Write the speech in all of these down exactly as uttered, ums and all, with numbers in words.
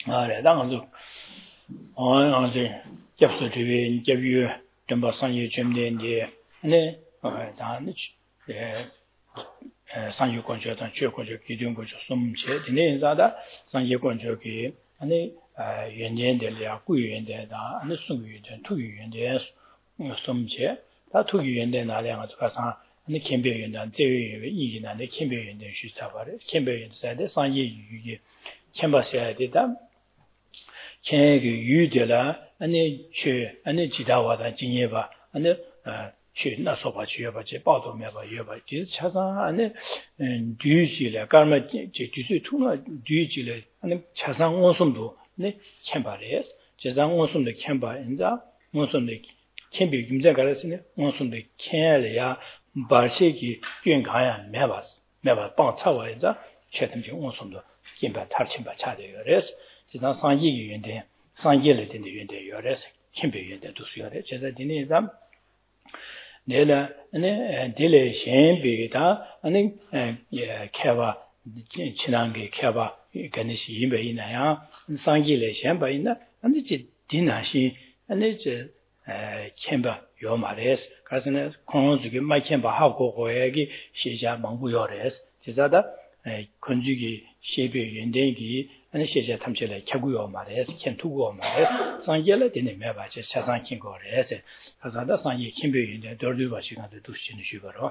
아, 네, 당도 어, 아주 접수 주변 접유 좀 상유 점된데 네, 어, 다는 예, 상유 권조던 주요 권조 기준 권조 숨체 되는 자다 상유 권조기 아니 아, 연년들이야 구유연대다 아니 숨유연 투유연대 숨체 다 투유연대 나량 가서 아니 캠베연단 제외 이기나네 캠베연대 수사바래 캠베연대 상유 유기 캠바셔야 되다 chen yu de la ane che ane jidawa jinye ba ane che na so ba che ba che ba do me ba ye ba ji cha sa ane du ji le karma ji ji su tu na du ji le ane cha sa on sum do ne chen ba le je za on sum de chen ba in za on sum de chen bi yum za ga le ne on sum de chen le ya ba she gi gyun ga ya me ba me ba bang cha wa za che tem ji on sum do kin ba tar chen ba cha de re 지난 상기 유연대 상기를 된 유연대 열에서 캠베 유연대 두수열에 제가 디네 잠 내가 네 딜레 셴베다 아니 예 캐바 지난게 캐바 간이시 임베 있나야 상기를 셴바 있나 아니 지 디나시 아니 저 캠바 요 말에서 가서는 공원주기 마이 캠바 하고 고에기 시자 망부열에서 제자다 건주기 셰베 유연대기 아니 시제 탐지를 개구요 말해서 캔투고 말해서 상계를 되는 매바지 차상 킨거래서 가서다 상계 킨베인데 더르바 시간도 두시는 쉬거로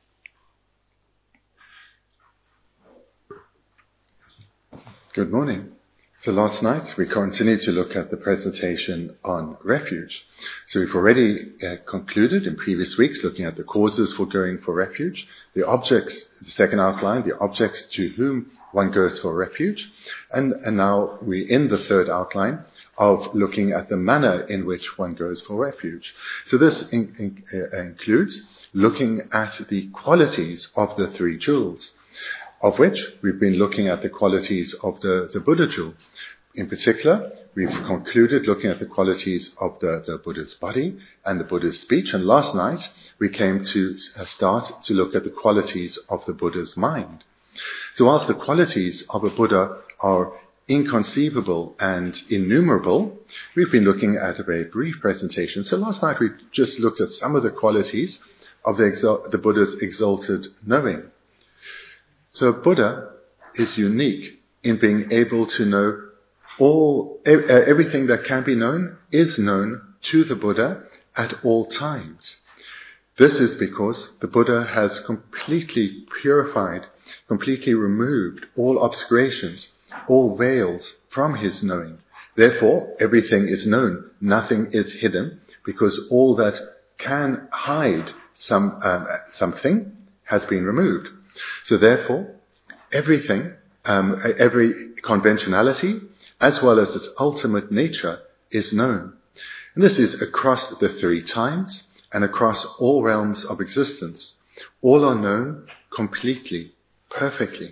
Good morning. So last night we continued to look at the presentation on refuge. So we've already uh, concluded in previous weeks looking at the causes for going for refuge, the objects, the second outline, the objects to whom one goes for refuge, and, and now we're in the third outline of looking at the manner in which one goes for refuge. So this in, in, uh, includes looking at the qualities of the three jewels, of which we've been looking at the qualities of the, the Buddha jewel. In particular, we've concluded looking at the qualities of the, the Buddha's body and the Buddha's speech, and last night we came to start to look at the qualities of the Buddha's mind. So whilst the qualities of a Buddha are inconceivable and innumerable, we've been looking at a very brief presentation. So last night we just looked at some of the qualities of the, exal- the Buddha's exalted knowing. So a Buddha is unique in being able to know all, everything that can be known is known to the Buddha at all times. This is because the Buddha has completely purified, completely removed all obscurations, all veils from his knowing. Therefore, everything is known, nothing is hidden, because all that can hide some um, something has been removed. So therefore, everything, um, every conventionality, as well as its ultimate nature, is known. And this is across the three times and across all realms of existence. All are known completely, perfectly.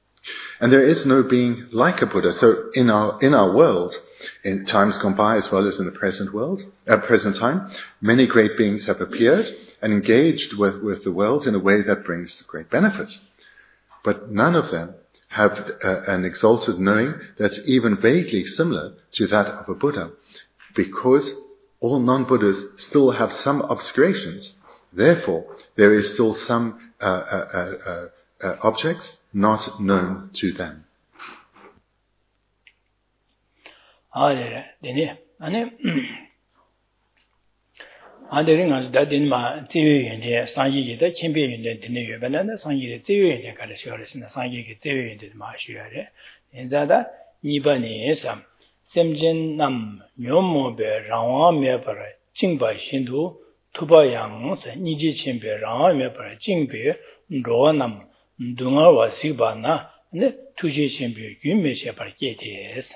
And there is no being like a Buddha. So in our, in our world, in times gone by as well as in the present world, at uh, present time, many great beings have appeared and engaged with, with the world in a way that brings great benefits. But none of them have uh, an exalted knowing that's even vaguely similar to that of a Buddha, because all non-Buddhas still have some obscurations. Therefore, there is still some uh, uh, uh, uh, objects not known to them. Ah, yeah, 아데링아 다딘마 제외인데 상기기다 챔비인데 되네 요번에는 상기의 제외인데 가르쳐야겠으나 상기의 제외인데 마셔야래 인자다 이번에서 샘진남 묘모베 라와메버라 징바신도 투바양서 니지 챔베 라와메버라 징베 로남 둥아와 시바나 네 투지 챔베 유메셔버 게티에스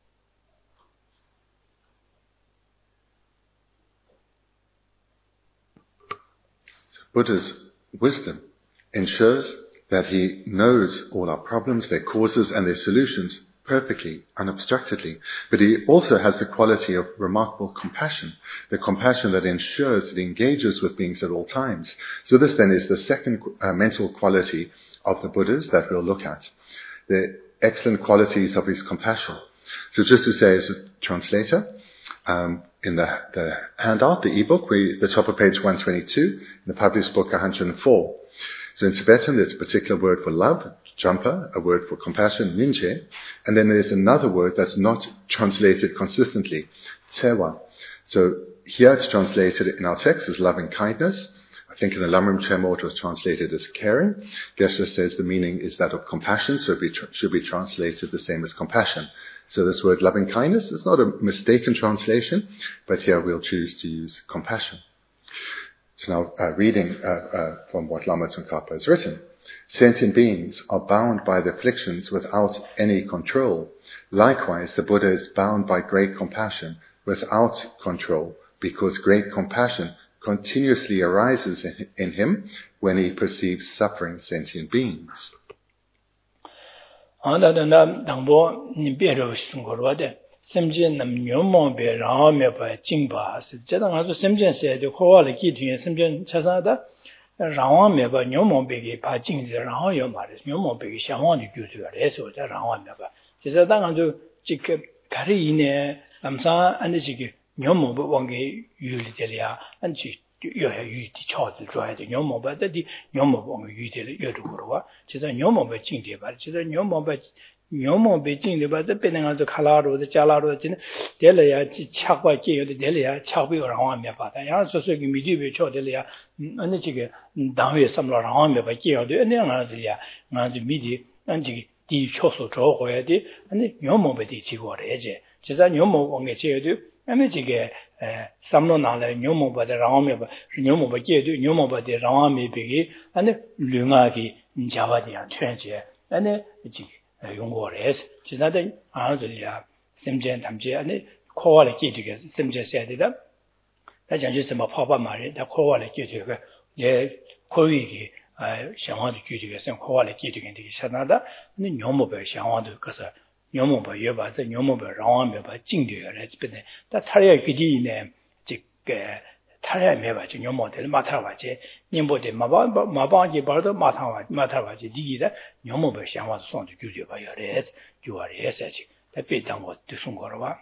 Buddha's wisdom ensures that he knows all our problems, their causes and their solutions perfectly, unobstructedly. But he also has the quality of remarkable compassion, the compassion that ensures that he engages with beings at all times. So this then is the second uh, mental quality of the Buddhas that we'll look at. The excellent qualities of his compassion. So just to say as a translator, um, in the, the handout, the ebook, we, the top of page one twenty-two, in the published book one hundred four. So in Tibetan, there's a particular word for love, jampa, a word for compassion, ninje, and then there's another word that's not translated consistently, tsewa. So here it's translated in our text as loving kindness. I think in the Lamrim Chemo it was translated as caring. Geshe says the meaning is that of compassion, so it be tr- should be translated the same as compassion. So this word loving kindness is not a mistaken translation, but here we'll choose to use compassion. So now uh, reading uh, uh, from what Lama Tsongkhapa has written. Sentient beings are bound by the afflictions without any control. Likewise, the Buddha is bound by great compassion without control, because great compassion continuously arises in, in him when he perceives suffering sentient beings. semjen nam nyomon be rame ba jingba se jeda nga so semjen se de khowa le ki tyin semjen chasa da rawa me ba nyomon be ge ba jing de rawa yo ma de nyomon be ge xiangwang de gyu de le so da rawa me ba jeda da nga so ji ke gari ine namsa an de ji ge nyomon bo wang ge yu li de ya an ji yo ya yu di chao de zhuai de nyomon ba de di nyomon bo yu de le yo de ro wa jeda nyomon be jing de ba jeda nyomon be nyomon be jing de ba de be nga zo khala ro de jala ro de de le ya chi chak ba ji yo de de le ya chak bi ro wa me ba da ya so so gi mi di be cho de le ya an de ji ge dang yue sam lo ro wa me ba ji yo de ne nga de ya nga de mi di an ji di cho so zhuo ho ya de an de nyomon be di ji go de je ji za nyomon wang ge ji yo de an de ji ge eh sam lo na le nyomon ba de ro wa me ba nyomon ba ji de nyomon ba de ro wa me be ge an de lu nga gi ja ba de ya chuan jie an de ji 용고레스 지나데 아들이야 심전 담지 아니 코와를 끼되게 심전 세야되다 다 장주스 뭐 파파 말이 다 코와를 끼되게 예 코위기 아 상황도 끼되게 생 코와를 끼되게 되게 사나다 근데 녀모배 상황도 그래서 녀모배 여봐서 녀모배 라와면 봐 징되어래 집에 다 타려 기디네 지게 타려 매봐지 녀모들 맡아봐지 님보데 마바 마바지 벌도 맡아봐 맡아봐지 디기다 녀모배 상황도 손도 규제 봐야래 규아래서지 대비당 거 뜻은 거라와.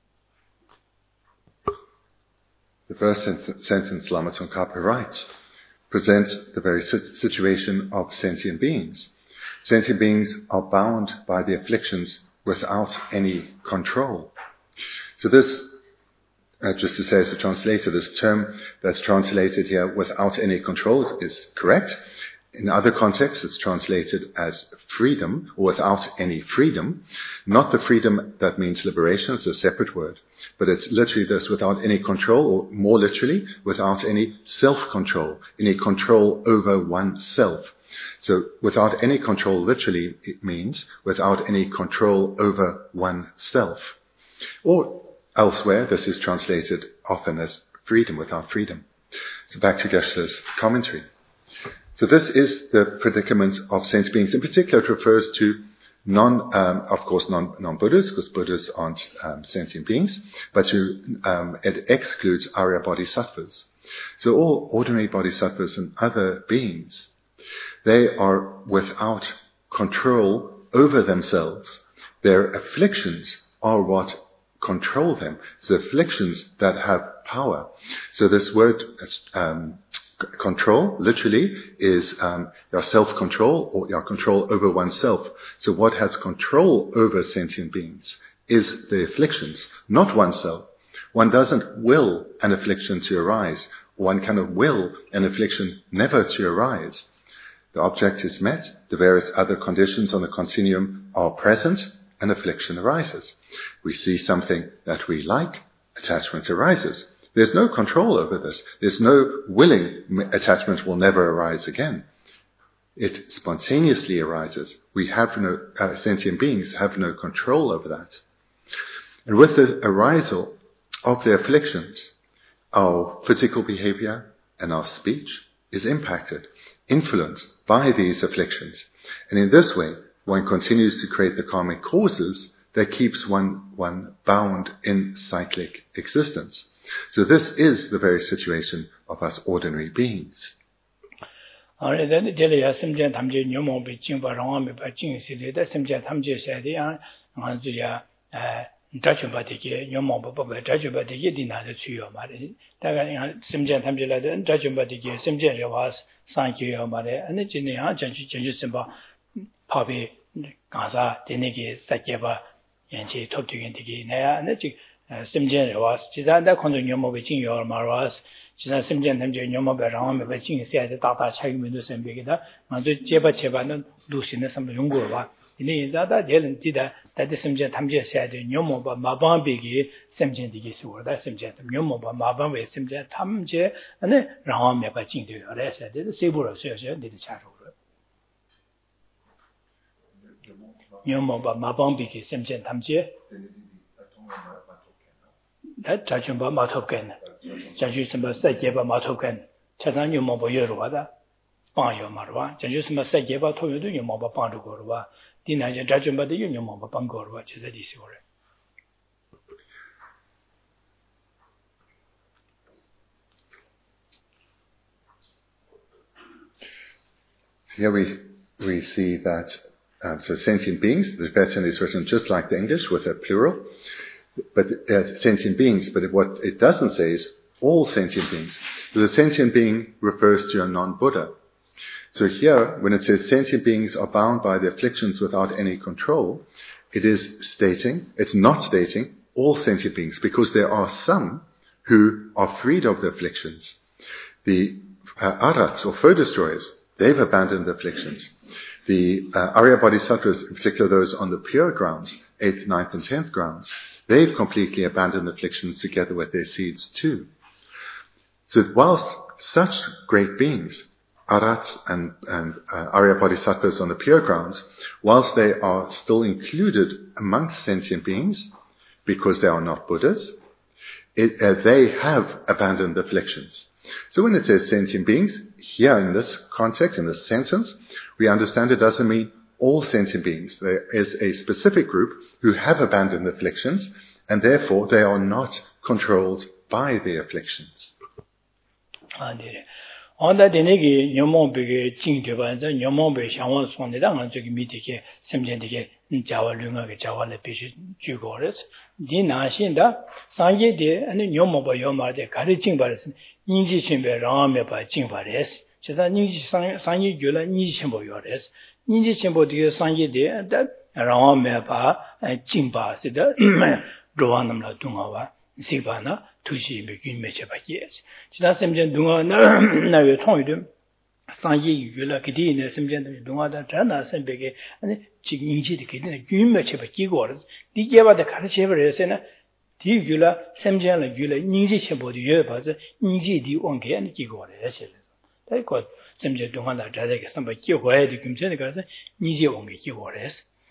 The first sentence Lama Tsongkhapa writes presents the very situation of sentient beings. Sentient beings are bound by the afflictions without any control. So this, uh, just to say as a translator, this term that's translated here without any control is correct. In other contexts, it's translated as freedom, or without any freedom. Not the freedom that means liberation, it's a separate word. But it's literally this, without any control, or more literally, without any self-control, any control over oneself. So without any control, literally, it means without any control over oneself. Or elsewhere, this is translated often as freedom, without freedom. So back to Geshe's commentary. So this is the predicament of sentient beings. In particular, it refers to non, um, of course, non, non-Buddhas, because Buddhas aren't um, sentient beings, but to, um, it excludes Arya Bodhisattvas. So all ordinary Bodhisattvas and other beings, they are without control over themselves. Their afflictions are what control them. It's the afflictions that have power. So this word, um, control, literally, is um, your self-control or your control over oneself. So what has control over sentient beings is the afflictions, not oneself. One doesn't will an affliction to arise. One cannot will an affliction never to arise. The object is met, the various other conditions on the continuum are present, and affliction arises. We see something that we like, attachment arises. There's no control over this. There's no willing attachment will never arise again. It spontaneously arises. We have no, uh, sentient beings have no control over that. And with the arisal of the afflictions, our physical behavior and our speech is impacted, influenced by these afflictions. And in this way, one continues to create the karmic causes that keeps one, one bound in cyclic existence. So this is the very situation of us ordinary beings. Dachumbatiki, Yomoba, Dachumbatiki, Dina, the Chuyo Mari. Simjan Tamjila, Dachumbatiki, Simjan was Sankyo Mari, and the Jinia, Janjusimba, Papi, Gaza, Deniki, Sakeba, Yanchi, Toptugintiki, Naya, and the Simjan was, Chizanda Kondunyoma, Jing Yor Maras, Chizan Simjan Tamjo Yoma Baram, Jing said the Tata Chagminus and Bigida, and the Jeba Cheba, Lucina, some Yungova. In that, Dylan did that the Simjan Tamja said, Yomo, but Maban Biggie, Simjan Digi, that Simjan, Yomo, but Maban with Simjan Tamje, and then Ram Meba Jing to your rest. I did the Sabur Surgeon, did the chat over. Yomo, but Maban Biggie, Simjan Tamje. That judging by Matoken, judges about Sajeba Matoken, Chazan Yomo Yorwada, Banyo Marwa, judges must say about to you, Yomo Pandugorwa. Dina judging by the union of Bangor, which is a disorder. Here we we see that um, so sentient beings. The Tibetan is written just like the English with a plural, but uh, sentient beings. But what it doesn't say is all sentient beings. The sentient being refers to a non-Buddha. So here, when it says sentient beings are bound by the afflictions without any control, it is stating, it's not stating all sentient beings, because there are some who are freed of the afflictions. The uh, arhats, or foe destroyers, they've abandoned the afflictions. The uh, Arya Bodhisattvas, in particular those on the pure grounds, eighth, ninth, and tenth grounds, they've completely abandoned the afflictions together with their seeds too. So whilst such great beings, Arhats and, and uh, Arya Bodhisattvas on the pure grounds, whilst they are still included amongst sentient beings, because they are not Buddhas, it, uh, they have abandoned the afflictions. So when it says sentient beings, here in this context, in this sentence, we understand it doesn't mean all sentient beings. There is a specific group who have abandoned the afflictions, and therefore they are not controlled by the afflictions. On that, the Negi, Yomon Big Jing Tuba, Yomon Big Shawan Sonidang, and Jugimiti, Simjendike, Java Lunga, Java Lepish, Jugores, Dina Shinda, Sanje de, and Yomo Yoma, the Kari Baris, Niji Chimbe, Rame by Jingbares, Chesa Niji Sanje Gula, Niji Chimbo Yores, Niji Chimbo de Sanje de, and that Rame by Jingba, the Rowanam La Dungawa, Sibana. Tushi begin meche ba yes. Chida semjen dunga na yo tong yu sanji yu la kidi ne semjen dunga da dana sembege ane chi ningji de kidi ne gyun meche ba ki go di je ba de kar che ba se na di yu la semjen la yu la ningji che bo de ye ba ze ningji di on ge ane ki go le che le. Dai ko semjen dunga da da de ke samba ki go ye de gyum che de ka se ningji on ge ki go le.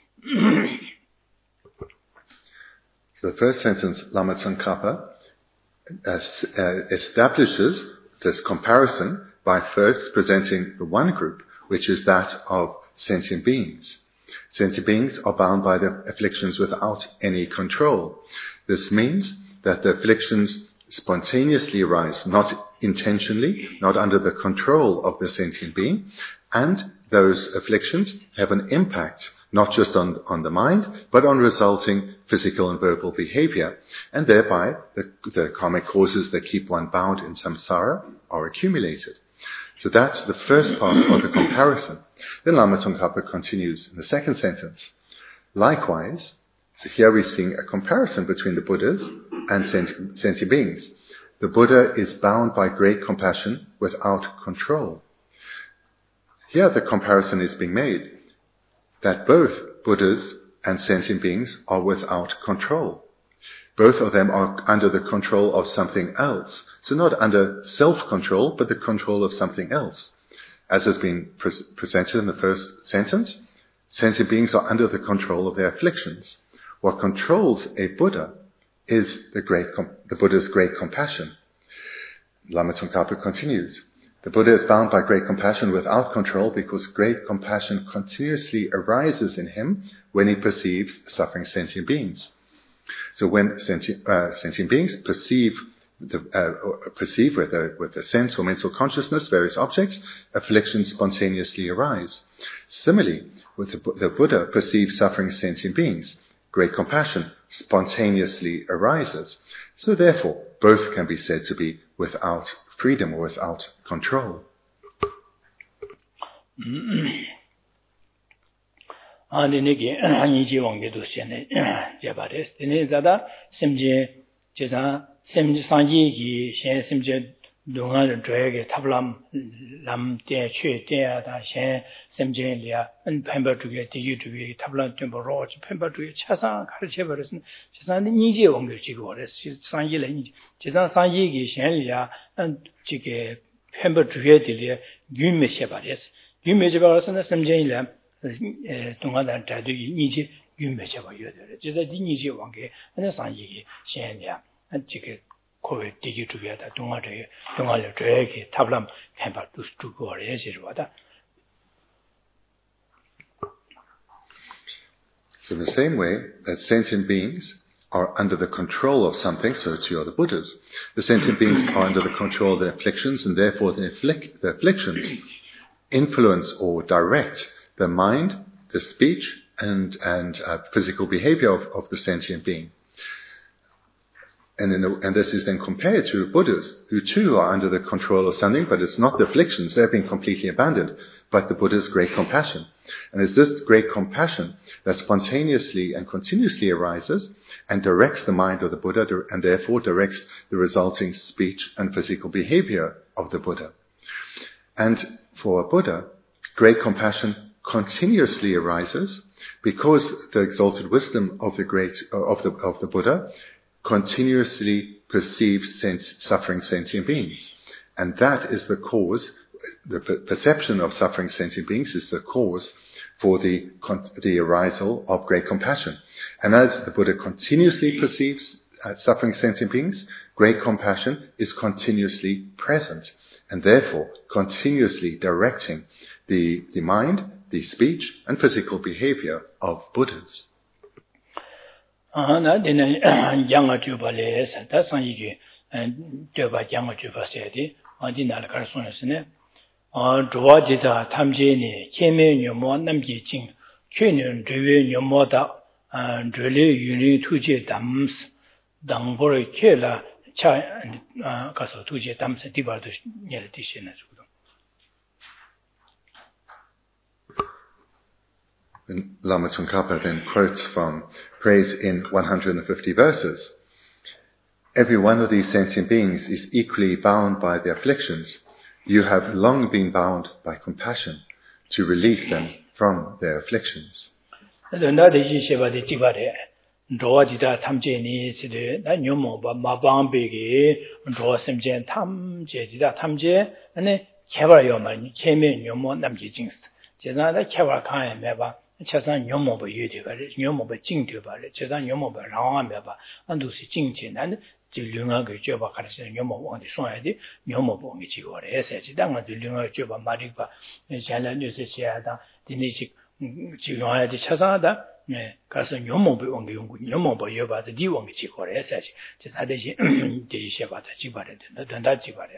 The first sentence, Lama Tsongkhapa, As, uh, establishes this comparison by first presenting the one group, which is that of sentient beings. Sentient beings are bound by the afflictions without any control. This means that the afflictions spontaneously arise, not intentionally, not under the control of the sentient being, and those afflictions have an impact not just on, on the mind, but on resulting physical and verbal behavior, and thereby the, the karmic causes that keep one bound in samsara are accumulated. So that's the first part of the comparison. Then Lama Tsongkhapa continues in the second sentence. Likewise, so here we're seeing a comparison between the Buddhas and sentient, sentient beings. The Buddha is bound by great compassion without control. Here the comparison is being made that both Buddhas and sentient beings are without control. Both of them are under the control of something else. So not under self-control, but the control of something else. As has been pre- presented in the first sentence, sentient beings are under the control of their afflictions. What controls a Buddha is the great, com- the Buddha's great compassion. Lama Tsongkhapa continues. The Buddha is bound by great compassion without control because great compassion continuously arises in him when he perceives suffering sentient beings. So when sentient, uh, sentient beings perceive the, uh, perceive with a, with a sense or mental consciousness various objects, afflictions spontaneously arise. Similarly, with the, the Buddha perceives suffering sentient beings. great compassion spontaneously arises. So therefore, both can be said to be without freedom or without control. 아니니게 아니지 왕게도 시네 제바레스 데네 자다 심제 제사 심지 상지기 신 심제 동안을 저에게 탑람 남때 최대하다 신 심제리아 은 펜버두게 디기두게 탑람 좀 보러 펜버두게 차상 가르쳐 버렸은 제사는 니지 왕게 지고 그랬어 상지래 제사 상지기 신리아 은 지게 펜버두게 들이 유메셔 버렸어 유메셔 버렸으나 심제리아 동안은 다도 니지 유메셔 버려요 제사 니지 왕게 은 상지기 신리아 은 지게 코에 디기 주게다 동아래 동아래 저에게 탑람 템바 두스투고 그래지로다. So in the same way that sentient beings are under the control of something, so too are the Buddhas. The sentient beings are under the control of their afflictions, and therefore the, afflic- the afflictions influence or direct the mind, the speech, and and uh, physical behavior of, of the sentient being. And, in a, and this is then compared to Buddhas, who too are under the control of something, but it's not the afflictions, they've been completely abandoned, but the Buddha's great compassion. And it's this great compassion that spontaneously and continuously arises and directs the mind of the Buddha, and therefore directs the resulting speech and physical behavior of the Buddha. And for a Buddha, great compassion continuously arises because the exalted wisdom of the great, of the, of the Buddha continuously perceives sense, suffering sentient beings. And that is the cause, the perception of suffering sentient beings is the cause for the, the arisal of great compassion. And as the Buddha continuously perceives uh, suffering sentient beings, great compassion is continuously present, and therefore continuously directing the, the mind, the speech, and physical behavior of Buddhas. 아나 되는 양아 주발에서 다상이게 되바 양아 주바세디 어디날 갈 수는 어 좋아지다 탐지니 계면요 뭐 남기진 최년 되외 요모다 아 늘리 유리 투제 담스 당보를 켈라 차 가서 투제 담스 디바도 녀를 디시는 주도 And Lama Tsongkhapa then quotes from praise in one hundred fifty verses. Every one of these sentient beings is equally bound by their afflictions. You have long been bound by compassion to release them from their afflictions. 로지다 탐제니 시대 나 녀모바 마방베게 로심젠 탐제지다 탐제 아니 개발요만 체면 녀모 남기징스 제자다 개발 칸에 매바 차산 녀모바 유디바를 녀모바 징되바를 제자 녀모바 라와매바 안도시 징진한 질륜하게 줘봐 가르쳐 녀모 원이 손야지 녀모 봉이 지고래 해서지 당은 질륜하게 줘봐 말이바 잘난 뉴스시야다 디니식 지용하야지 차상하다 네 가서 녀모부 원기 연구 녀모부 여봐서 니 원기 지고래 해서지 제자 대신 대시해봐다 지바래 된다 지바래.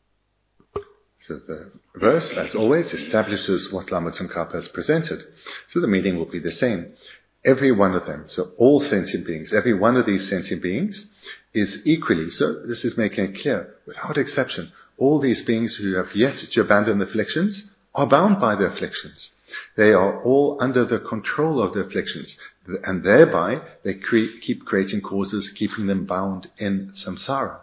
So the verse, as always, establishes what Lama Tsongkhapa has presented. So the meaning will be the same. Every one of them, so all sentient beings, every one of these sentient beings is equally, so this is making it clear, without exception, all these beings who have yet to abandon the afflictions are bound by the afflictions. They are all under the control of the afflictions, and thereby they cre- keep creating causes, keeping them bound in samsara.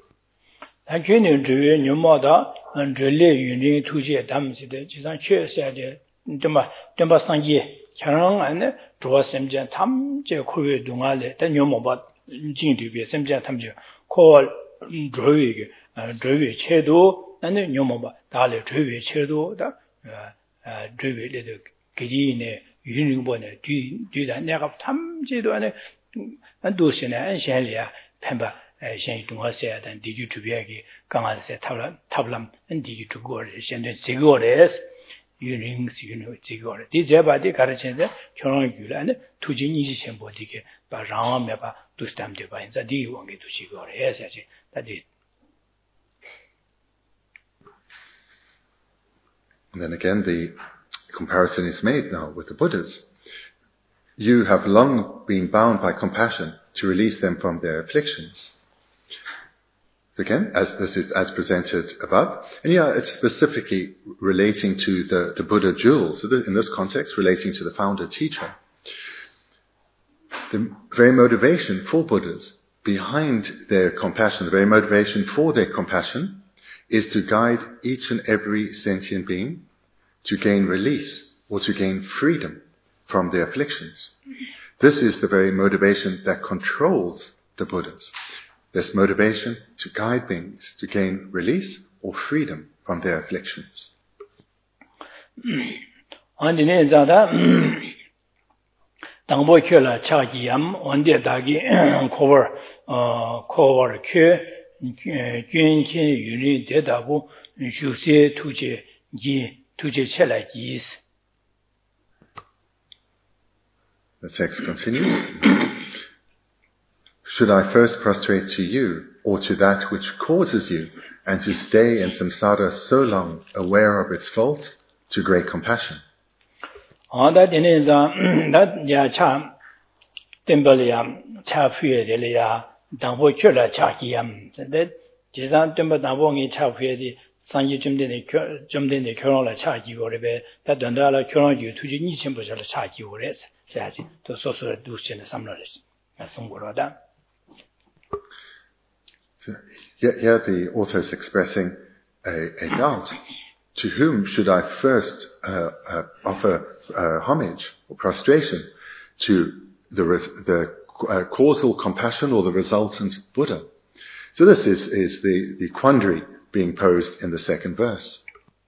당연히 주의 녀모다 안들레 유니 투지에 담시데 지상 최세데 좀마 좀마 상기 결혼 안에 조심전 탐제 코에 동안에 단 녀모바 진디비 semja 탐제 코 조위게 조위 체도 나는 녀모바 달에 조위 체도다 아 조위레도 기지네 유닝보네 뒤 뒤다 내가 탐제도 안에 안도시네 안샬리아 펜바 신 동화세야 된 디기 주비하기 강화세 탑람 탑람 디기 주고를 현재 지고레스 유닝스 유노 지고레 디제바디 가르치는데 결혼을 안에 투진이 지sem보디게 바랑아메바 두스담데 바인자 디 원게 두시고레 해서지 다디. And then again the comparison is made now with the Buddhas. you have long been bound by compassion to release them from their afflictions. Again, as this is as presented above, and yeah, it's specifically relating to the, the Buddha jewels. So in this context, relating to the founder teacher. The very motivation for Buddhas behind their compassion, the very motivation for their compassion, is to guide each and every sentient being to gain release or to gain freedom from their afflictions. This is the very motivation that controls the Buddhas. This motivation to guide beings to gain release or freedom from their afflictions. 당보 켜라 차기암 원대 다기 코버 어 코버 켜 균킨 유니 대다고 주세 투제 기 투제 첼라기스. The text continues. Should I first prostrate to you or to that which causes you and to stay in samsara so long aware of its faults to great compassion? 어, 다 되는 자, 나 참 템벌이야, 차fü에 될이야, 당보 켜라 차기암. 근데 지상 템벌 당보기 차fü에디 상기 좀 되는 좀 되는 결혼을 차기고래. 다 된다라 결혼이 투지 이천부터 차기고래. 자지 또 소소를 두시는 삼러를. 송고로다. So here, here the author is expressing a, a doubt. To whom should I first uh, uh, offer uh, homage or prostration? To the, the uh, causal compassion or the resultant Buddha? So this is, is the, the quandary being posed in the second verse.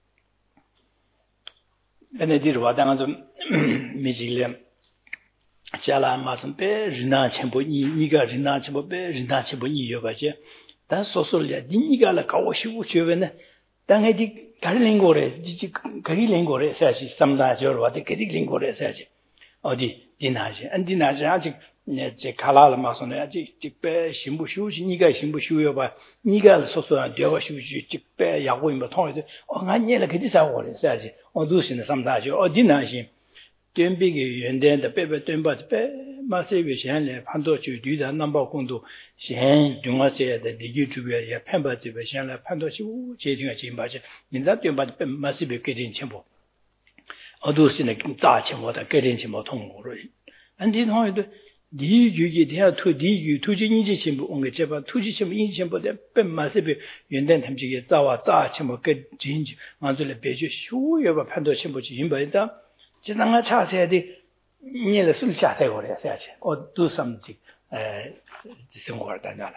당해디 가릴링고래 지지 가릴링고래 사실 삼다저로 와데 가릴링고래 사실 어디 디나지 안 디나지 아직 제 칼라를 마서네 아직 직배 신부 휴지 니가 신부 휴여 봐 니가 소소한 되어 휴지 직배 야고 뭐 통해도 어 아니라 그디사 오래 사실 어두시는 삼다저 어디나시 덴비게 연대의 빼빼 덴바트 빼 마세비 현래 판도주 뒤다 넘버 공도 현 중화세의 디지털에 펜바지베 현래 판도시 제중에 진바지 민자 덴바트 빼 마세비 깨진 첨부 어두시는 자체보다 깨진 첨부 통으로 안디 통에도 디주기 대야 투 디주 투진이지 첨부 온게 제바 투지 첨부 인지 첨부데 빼 마세비 연대 탐지게 자와 자 첨부 깨진 만들에 배주 쇼여바 판도 첨부지 인바이다 지상아 차세디 니를 술차 되고 그래야지. 어 do something 에 생활다잖아.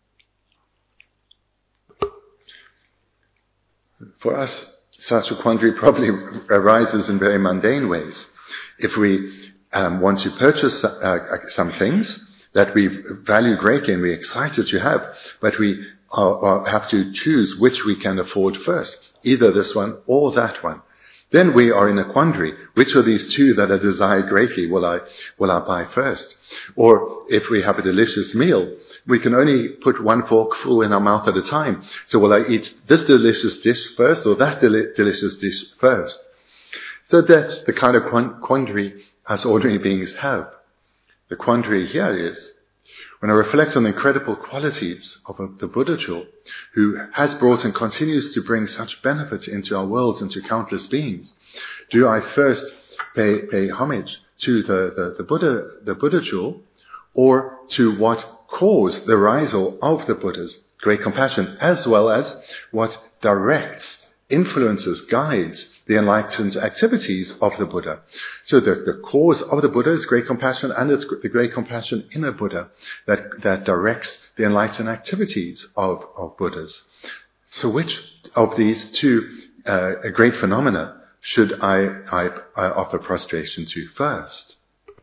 For us, such a quandary probably arises in very mundane ways. If we um, want to purchase uh, some things that we value greatly and we're excited to have, but we are, are, have to choose which we can afford first, either this one or that one. Then we are in a quandary. Which of these two that are desired greatly will I, will I buy first? Or if we have a delicious meal, we can only put one forkful in our mouth at a time. So will I eat this delicious dish first or that deli- delicious dish first? So that's the kind of quandary us ordinary beings have. The quandary here is, when I reflect on the incredible qualities of the Buddha jewel, who has brought and continues to bring such benefit into our world and to countless beings, do I first pay, pay homage to the, the, the Buddha, the Buddha jewel, or to what caused the risal of the Buddha's great compassion, as well as what directs, influences, guides the enlightened activities of the Buddha. So the, the cause of the Buddha is great compassion, and it's the great compassion in a Buddha that, that directs the enlightened activities of, of Buddhas. So which of these two uh, great phenomena should I, I, I offer prostration to first?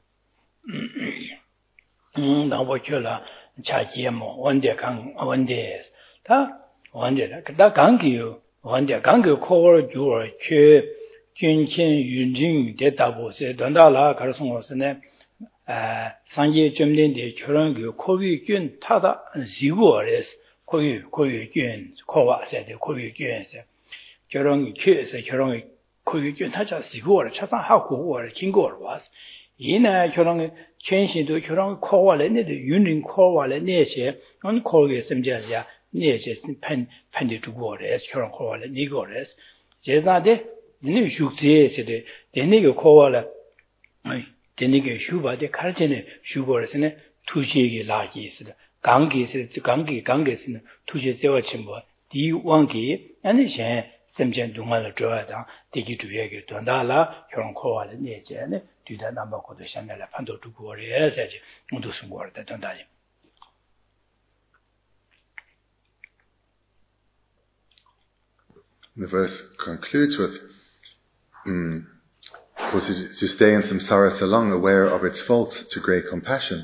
원대 강교 코어 주어 그 균친 윤진 대다보세 don다라 가르송어스네 아 상계 점된데 결혼교 코위균 타다 지고레스 코위 코위균 코와세데 코위균세 결혼 큐에서 결혼 코위균 타자 지고를 차상하고 월 긴고를 와서 이나 결혼全신도 결혼 코와래네도 윤린 코와래 네세 안 코게 심자야 네세 판 판디 두고래 결혼 코와래 니고래 제자데 니 죽제세데 데니게 코와래 아이 데니게 슈바데 칼제네 슈고래스네 투시에게 라기 있으다 강기스 강기 강기스는 투시 세워 침보 디왕기 아니세 심전 동안을 줘야다 되기 두에게 돈다라 결혼 코와래 네제네 뒤다 남바고도 샹달라 판도 두고 그래야지 모두 숨고를 된다니 The verse concludes with, um, was to stay in samsara so long, aware of its faults, to great compassion.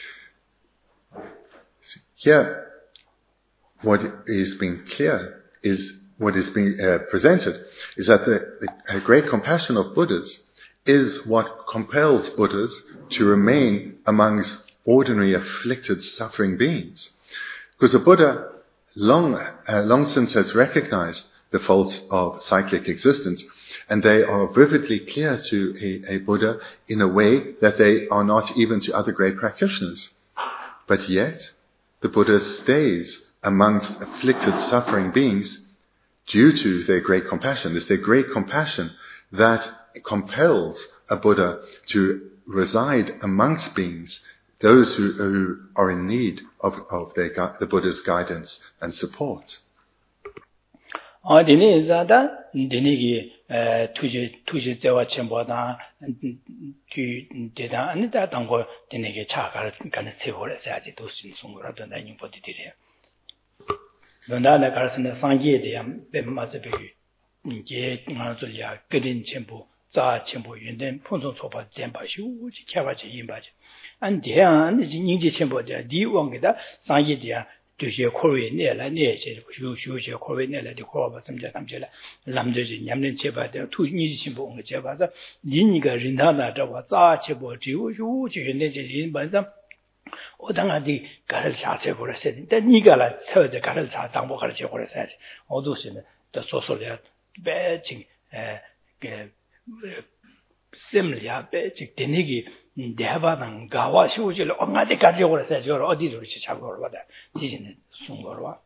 Here, what is being clear is, what is being uh, presented, is that the, the great compassion of Buddhas is what compels Buddhas to remain amongst ordinary afflicted suffering beings. Because a Buddha long, uh, long since has recognized the faults of cyclic existence, and they are vividly clear to a, a Buddha in a way that they are not even to other great practitioners. But yet, the Buddha stays amongst afflicted suffering beings due to their great compassion. It's their great compassion that compels a Buddha to reside amongst beings, those who, who are in need of, of their, the Buddha's guidance and support. 아, 디네 자다 디네기 에 투지 투지 때와 첨보다 뒤 대다 아니다 당고 디네게 차가를 가는 세월에 자지 도신 송거라도 나님 보디디래. 너나나 가르스는 상기에 대한 뱀마스비 이제 말소리야 그린 첨보 자 첨보 연된 풍성 소바 잼바슈 지켜봐지 임바지 안 대한 인지 첨보자 디왕게다 상기에 대한 두시에 코르에 내라 내제 휴휴제 코르에 내라 디 코르바 섬자 담제라 남제지 냠는 제바데 투 니지신보 온 제바자 니니가 린다나 저와 자체보 지우슈 지연내제 인반자 오당아디 가를 자세 보라세 근데 니가라 서제 가를 자 당보 가르쳐 보라세지 어두시는 더 소소리아 배징 에게 셈리아 배직 되니기 대바는 가와 시우질 엉아디 가지고 그래서 저 어디로 잡고 받아 디지는 순거로.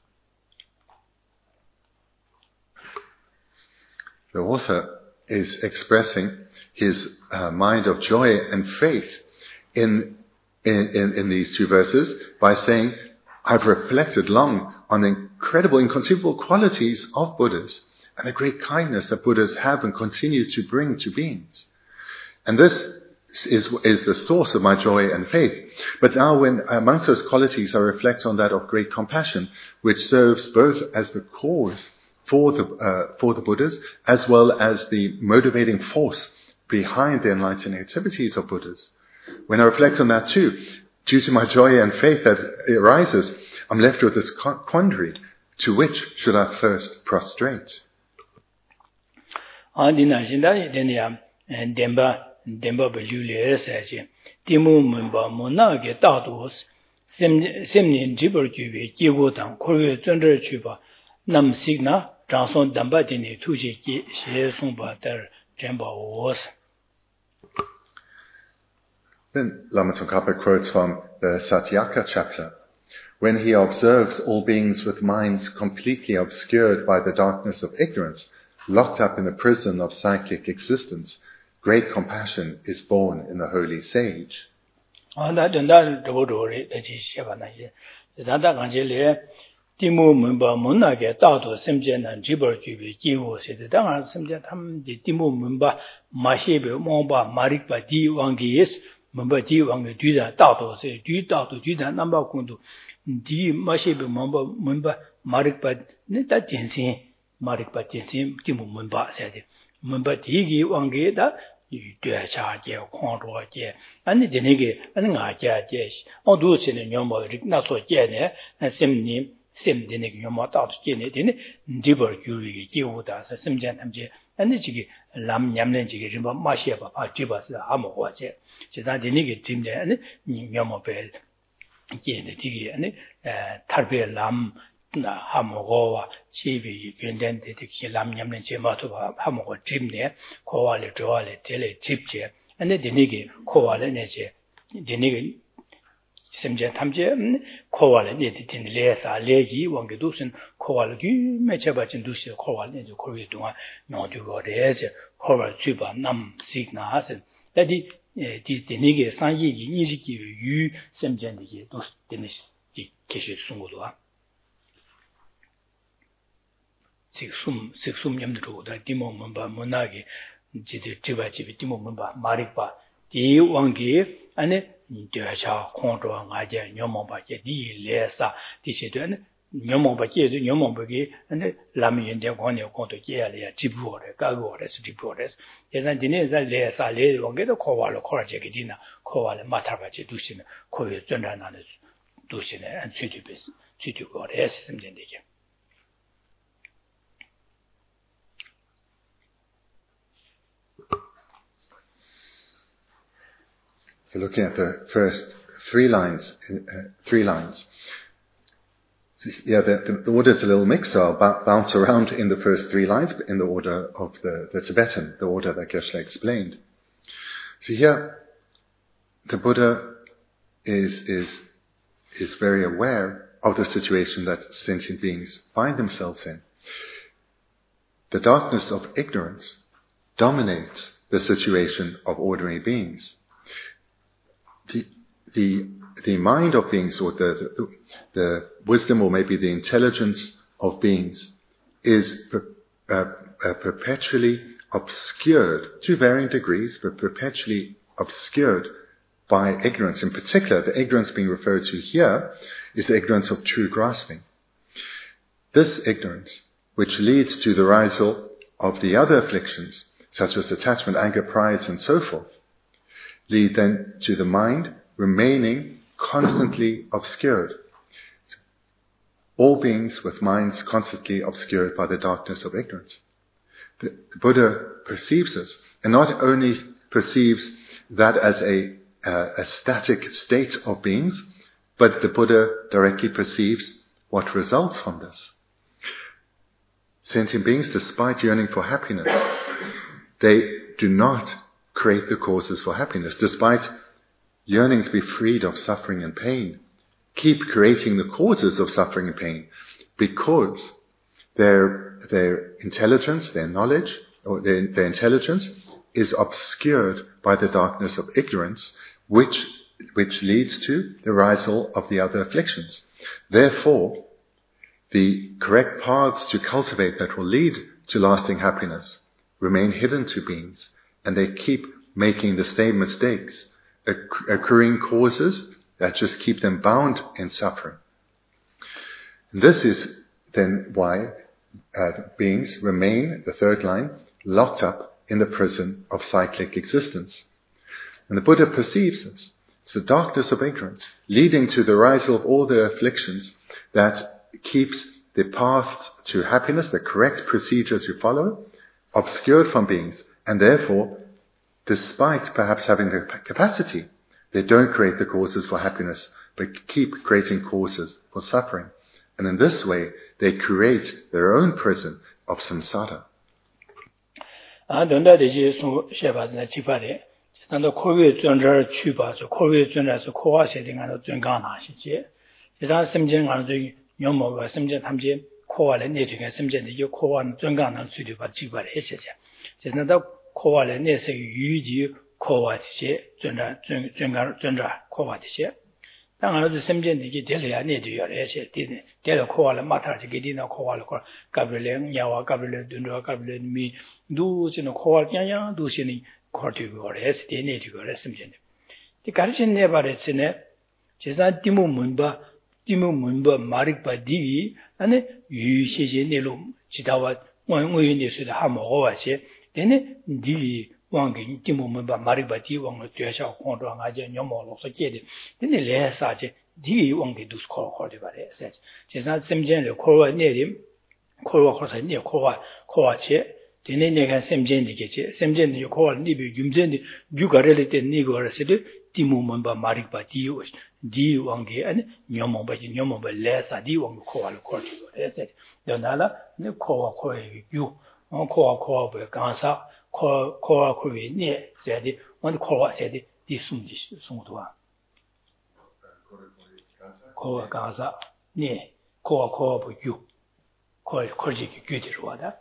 The author is expressing his uh, mind of joy and faith in, in in in these two verses by saying, I've reflected long on the incredible, inconceivable qualities of Buddhas and the great kindness that Buddhas have and continue to bring to beings. And this is, is the source of my joy and faith. But now when amongst those qualities I reflect on that of great compassion, which serves both as the cause for the, uh, for the Buddhas, as well as the motivating force behind the enlightening activities of Buddhas. When I reflect on that too, due to my joy and faith that arises, I'm left with this quandary. To which should I first prostrate? Demba Belule says, Timu Mumba Monage Tados, Semnin Jibber Jubi, Giwotan, Korea Thunder Chuba, Nam Signa, Johnson Dambatini, Tuji, She Sumba, Der Jamba was. Then Lama Tsongkhapa quotes from the Satyaka chapter. When he observes all beings with minds completely obscured by the darkness of ignorance, locked up in the prison of cyclic existence, great compassion is born in the holy sage. Timu Mumba Munage Tato Simjan and Jibber Jubi Giwo said the Dangar Simjan Ham the Timu Mumba Mashebe Momba Marikba Di Wangis Mumba Di Wang Duda Tato say Du Tato Duda Namba Kundu Di Mashebe Momba Mumba Marikba Nita Jensin Marikba Jensin Timu Mumba said Mumba Digi Wangeda you do a charge of control, and the Denege and Naja Jesh, or do send in your mother, not so Jenny, and same name, same Denig your mother, Jenny, Dibber, Curie, Givudas, Simjan Amje, and the Jiggy, Lam Yamlen Jiggy, Masheba, Jibas, the Amo Waje, says that the Nigger Jim and Yamobel, Jenny Tiggy, and Tarbe Lam. Hamogowa, Chibi, Yundente, Lam Yamne Jemato, Hamogo Jimne, Koale, Joale, Tele, Chipche, ane dinige kowa le neche dinige semje tamje kowa le ne tin le sa le gi wang ge dusin kowa le gi me che ba chin du shi kowa le ne ko ri dong no du go de je kowa ju ba nam sig na ha se da di di dinige san yi gi ni ji gi yu semje de ge du denis di ke shi sun go do 식숨 식숨 염두로 다 디모 문바 문나게 지들 지바지비 디모 문바 마리바 디 왕기 안에 되샤 콘도 가제 녀모바게 디 레사 디시도네 녀모바게 녀모바게 안에 라미엔데 권에 콘도 제야리야 지부어레 까고어레 스디부어레 예산 디네 자 레사 레 왕게도 코와로 코라제게 디나 코와레 마타바지 두시네 코에 전라나네 두시네 안 취디베스 취디고레 시스템된데게 So looking at the first three lines, uh, three lines. So yeah, the, the order is a little mixed, so I'll b- bounce around in the first three lines in the order of the, the Tibetan, the order that Geshe explained. So here, the Buddha is, is, is very aware of the situation that sentient beings find themselves in. The darkness of ignorance dominates the situation of ordinary beings. The, the, the mind of beings, or the, the, the wisdom, or maybe the intelligence of beings, is per, uh, uh, perpetually obscured, to varying degrees, but perpetually obscured by ignorance. In particular, the ignorance being referred to here is the ignorance of true grasping. This ignorance, which leads to the arisal of the other afflictions, such as attachment, anger, pride, and so forth, lead then to the mind remaining constantly obscured. All beings with minds constantly obscured by the darkness of ignorance. The, the Buddha perceives this, and not only perceives that as a, uh, a static state of beings, but the Buddha directly perceives what results from this. Sentient beings, despite yearning for happiness, they do not create the causes for happiness, despite yearning to be freed of suffering and pain, keep creating the causes of suffering and pain, because their their intelligence, their knowledge, or their, their intelligence is obscured by the darkness of ignorance, which which leads to the arisal of the other afflictions. Therefore, the correct paths to cultivate that will lead to lasting happiness remain hidden to beings, and they keep making the same mistakes, accruing causes that just keep them bound in suffering. And this is then why uh, beings remain, the third line, locked up in the prison of cyclic existence. And the Buddha perceives this. It's the darkness of ignorance, leading to the arisal of all the afflictions, that keeps the path to happiness, the correct procedure to follow, obscured from beings, and therefore, despite perhaps having the capacity, they don't create the causes for happiness, but keep creating causes for suffering. And in this way, they create their own prison of samsara. 코와레 내세 유지 코와티체 전자 전자 전자 코와티체 당하도 셈전이게 될래야 내도요래세 되네 될어 코와레 마타지 게디나 코와레 코 가브렐 야와 가브렐 둔도 가브렐 미 두시는 코와 냥냥 두시니 코티고래세 되네도요래 셈전 이 가르친 내바레스네 제사 디모 문바 디모 문바 마릭바 디기 안에 유시시 내로 지다와 원원이네스다 하모와세 되네 디 왕기 디모문바 마리바티 왕의 되샤 콘도가제 녀모로서 제데 되네 레사제 디 왕기 두스코 코르바레 제사 셈젠레 코와 내림 코와 코사니 코와 코와체 되네 내가 셈젠디게제 셈젠디 코와 니비 줌젠디 뷰가레레테 니고라세데 디모문바 마리바티 디 왕기 아니 녀모바지 녀모바 레사 디 왕기 코와를 코르바레 연나라 네 코와 코에 유 코와 코와 뭐 간사 코 코와 코에 네 제디 on the Kowa said the Sundish Sundua. Kowa Gaza, ne, Kowa Kowa you, Kowa Kojiki Gudirwada.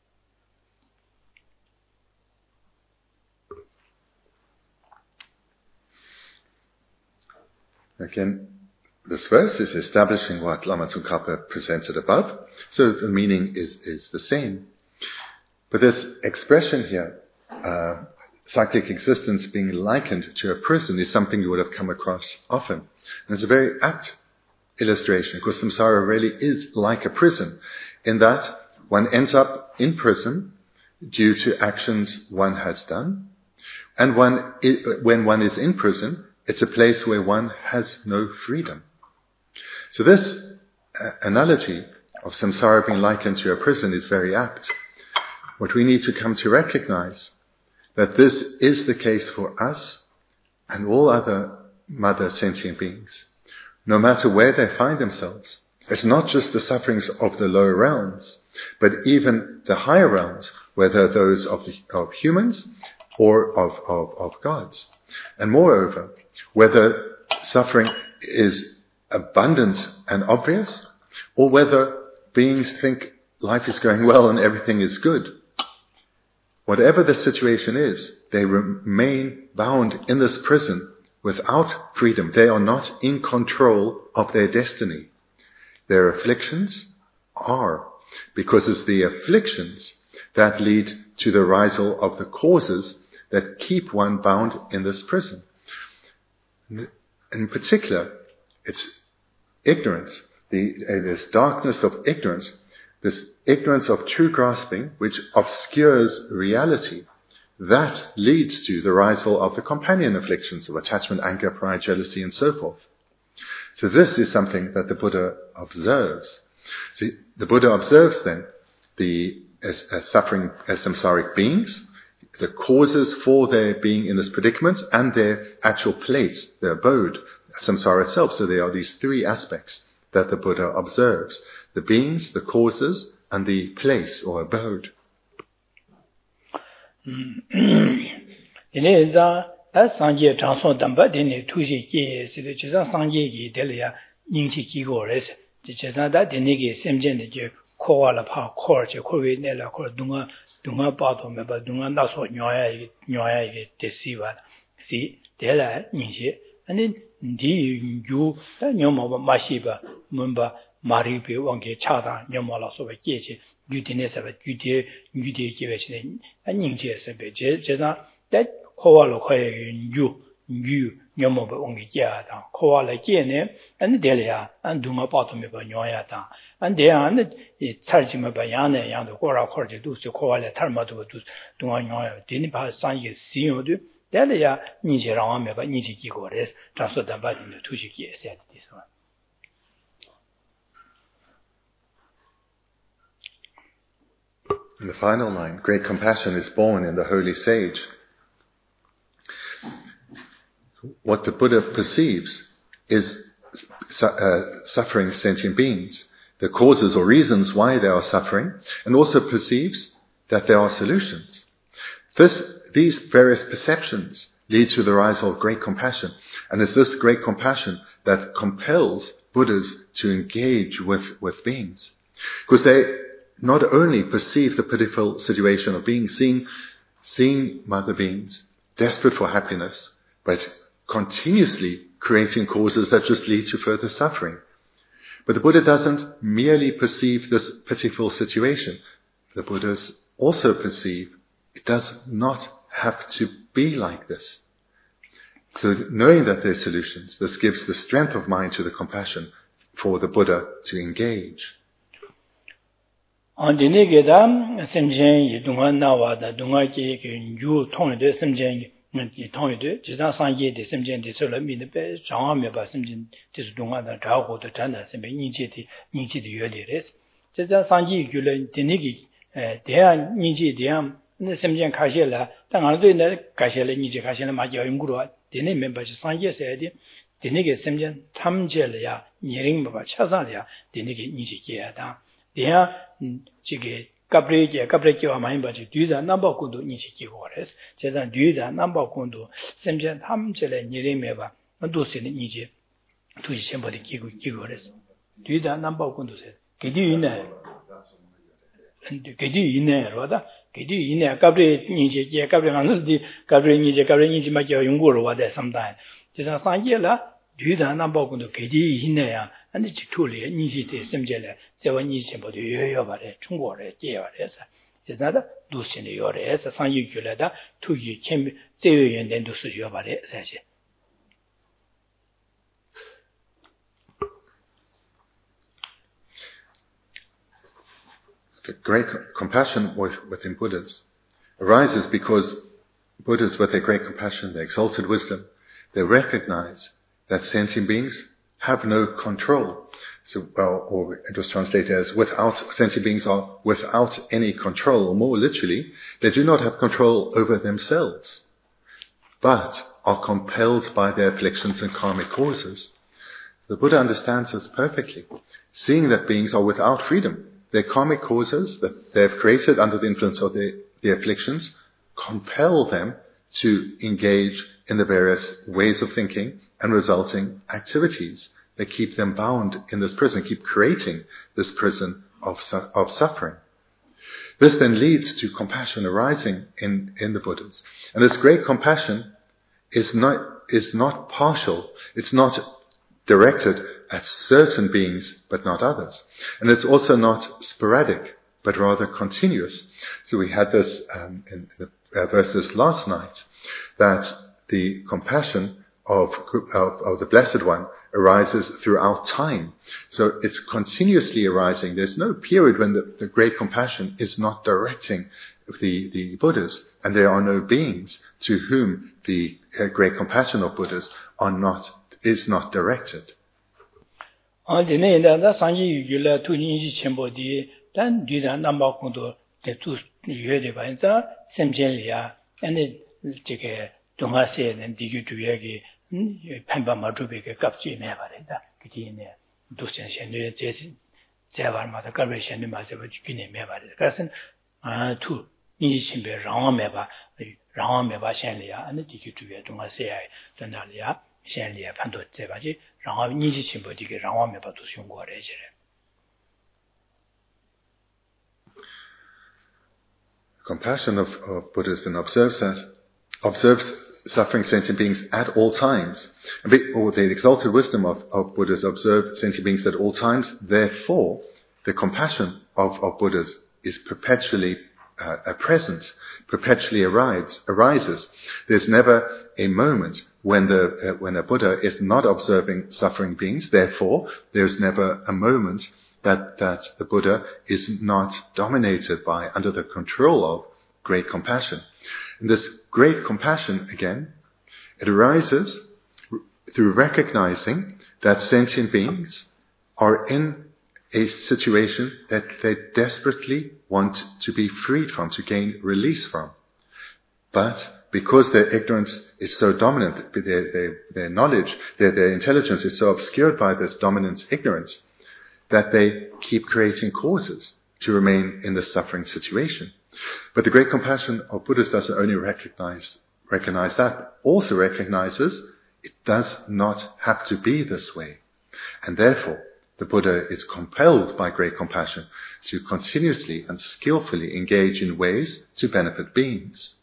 Again, this verse is establishing what Lama Tsongkhapa presented above, so the meaning is, is the same. But this expression here, uh, cyclic existence being likened to a prison, is something you would have come across often. And it's a very apt illustration, because samsara really is like a prison, in that one ends up in prison due to actions one has done, and one, when one is in prison, it's a place where one has no freedom. So this uh, analogy of samsara being likened to a prison is very apt. What we need to come to recognize, that this is the case for us and all other mother sentient beings, no matter where they find themselves. It's not just the sufferings of the lower realms, but even the higher realms, whether those of, the, of humans or of, of, of gods. And moreover, whether suffering is abundant and obvious, or whether beings think life is going well and everything is good. Whatever the situation is, they remain bound in this prison without freedom. They are not in control of their destiny. Their afflictions are, because it's the afflictions that lead to the arisal of the causes that keep one bound in this prison. In particular, it's ignorance, the, uh, this darkness of ignorance, this ignorance of true grasping, which obscures reality, that leads to the arisal of the companion afflictions of attachment, anger, pride, jealousy, and so forth. So this is something that the Buddha observes. See, the Buddha observes then the as, as suffering as samsaric beings, the causes for their being in this predicament, and their actual place, their abode, samsara itself. So there are these three aspects that the Buddha observes: the beings, the causes, and the place or abode. Dunga pato me ba dunga naso nyoya nyoya ge desiwa si dela ninje ani ndi yu ta nyomo ba mashiba mumba maribe wange chada nyomo la so ba jeje yudine sa ba yude yude ge ba chine ninje sa be je je na da khowa lo khoye yu yu nyomo ba wange ja da khowa la je ne ani dela ya an dunga pato me ba nyoya da an de an charji me ba ya ne ya do ko ra khor je du se khowa le tar ma do du dunga nyoya de ni ba san ye sin yo de dela ya ni je ra me ba ni ji ji go re ta so da ba ni tu ji ge se de so. In the final line, great compassion is born in the holy sage. What the Buddha perceives is uh, suffering sentient beings, the causes or reasons why they are suffering, and also perceives that there are solutions. This, these various perceptions lead to the rise of great compassion, and it's this great compassion that compels Buddhas to engage with, with beings. Because they not only perceive the pitiful situation of beings, seeing, seeing mother beings desperate for happiness, but continuously creating causes that just lead to further suffering. But the Buddha doesn't merely perceive this pitiful situation. The Buddhas also perceive it does not have to be like this. So knowing that there are solutions, this gives the strength of mind to the compassion for the Buddha to engage. Ni tong de jiang sang ye de sim jian de se le mi de be zhang me ba sim jian de su dong da zha hu de zhan de sim be ni ji de ni ji de yue de re zhe zhe sang ji yu le de ni gi eh de ya ni ji de ya ne sim jian ka xie le dan an de ne ka xie le ni ji ka xie le ma jiao yong gu ruo de ne me ba sang ye se de de ne ge sim jian tam jie le ya ni ring ba cha sa le ya de ne ge ni ji jie ya da de ya ji ge Capriccia, Capriccia, my body, do the number kundu Nishiki Forest, Chesan do the number kundu, Semjan Hamchele, Nirimeva, and do sin Niji to somebody Kigores. Do the number kundu said, Kedi in there. And Kedi in there, rather. Kedi in there, Capri Niji, Capri Anus, Capri Niji, Capri Niji Makia Yunguru, what there sometime. Chesan Sangela, do the number kundu Kedi in there. And it's truly easy to simulate seven easy about you over it, Chungor, dear. It's not losing your as a son you letter to you came there and then to see you about it. The great compassion within Buddhas arises because Buddhas, with their great compassion, their exalted wisdom, they recognize that sentient beings have no control. So, well, or it was translated as without, sentient beings are without any control, or more literally, they do not have control over themselves, but are compelled by their afflictions and karmic causes. The Buddha understands this perfectly, seeing that beings are without freedom. Their karmic causes that they have created under the influence of their, their afflictions compel them to engage in the various ways of thinking and resulting activities that keep them bound in this prison, keep creating this prison of, su- of suffering. This then leads to compassion arising in, in the Buddhas. And this great compassion is not, is not partial. It's not directed at certain beings, but not others. And it's also not sporadic, but rather continuous. So we had this um, in the uh, verses last night, that the compassion of, of, of the Blessed One arises throughout time. So it's continuously arising. There's no period when the, the great compassion is not directing the, the Buddhas, and there are no beings to whom the uh, great compassion of Buddhas are not, is not directed. Pemba Madrubeke Kapchi Mevareda, Kitine, Dusan Shenue, Zevar Matakarbe Shenuma Zavajkine Mevareda, Carson, two, Nishimbe, Rameva, Rameva Shenlia, and the Tikitu Dumasea, Danalia, Shenlia, Pando Zevaji, Ram Nishimbo, Rameva to Shungo Regere. Compassion of, of Buddhas then observes that, observes suffering sentient beings at all times. Or the exalted wisdom of, of Buddhas observe sentient beings at all times. Therefore, the compassion of, of Buddhas is perpetually uh, present, perpetually arrives, arises. There's never a moment when the uh, when a Buddha is not observing suffering beings. Therefore, there's never a moment that that the Buddha is not dominated by, under the control of, great compassion. And this great compassion, again, it arises through recognizing that sentient beings are in a situation that they desperately want to be freed from, to gain release from. But because their ignorance is so dominant, their, their, their knowledge, their, their intelligence is so obscured by this dominant ignorance, that they keep creating causes to remain in this suffering situation. But the great compassion of Buddhas doesn't only recognize, recognize that, but also recognizes it does not have to be this way. And therefore, the Buddha is compelled by great compassion to continuously and skillfully engage in ways to benefit beings.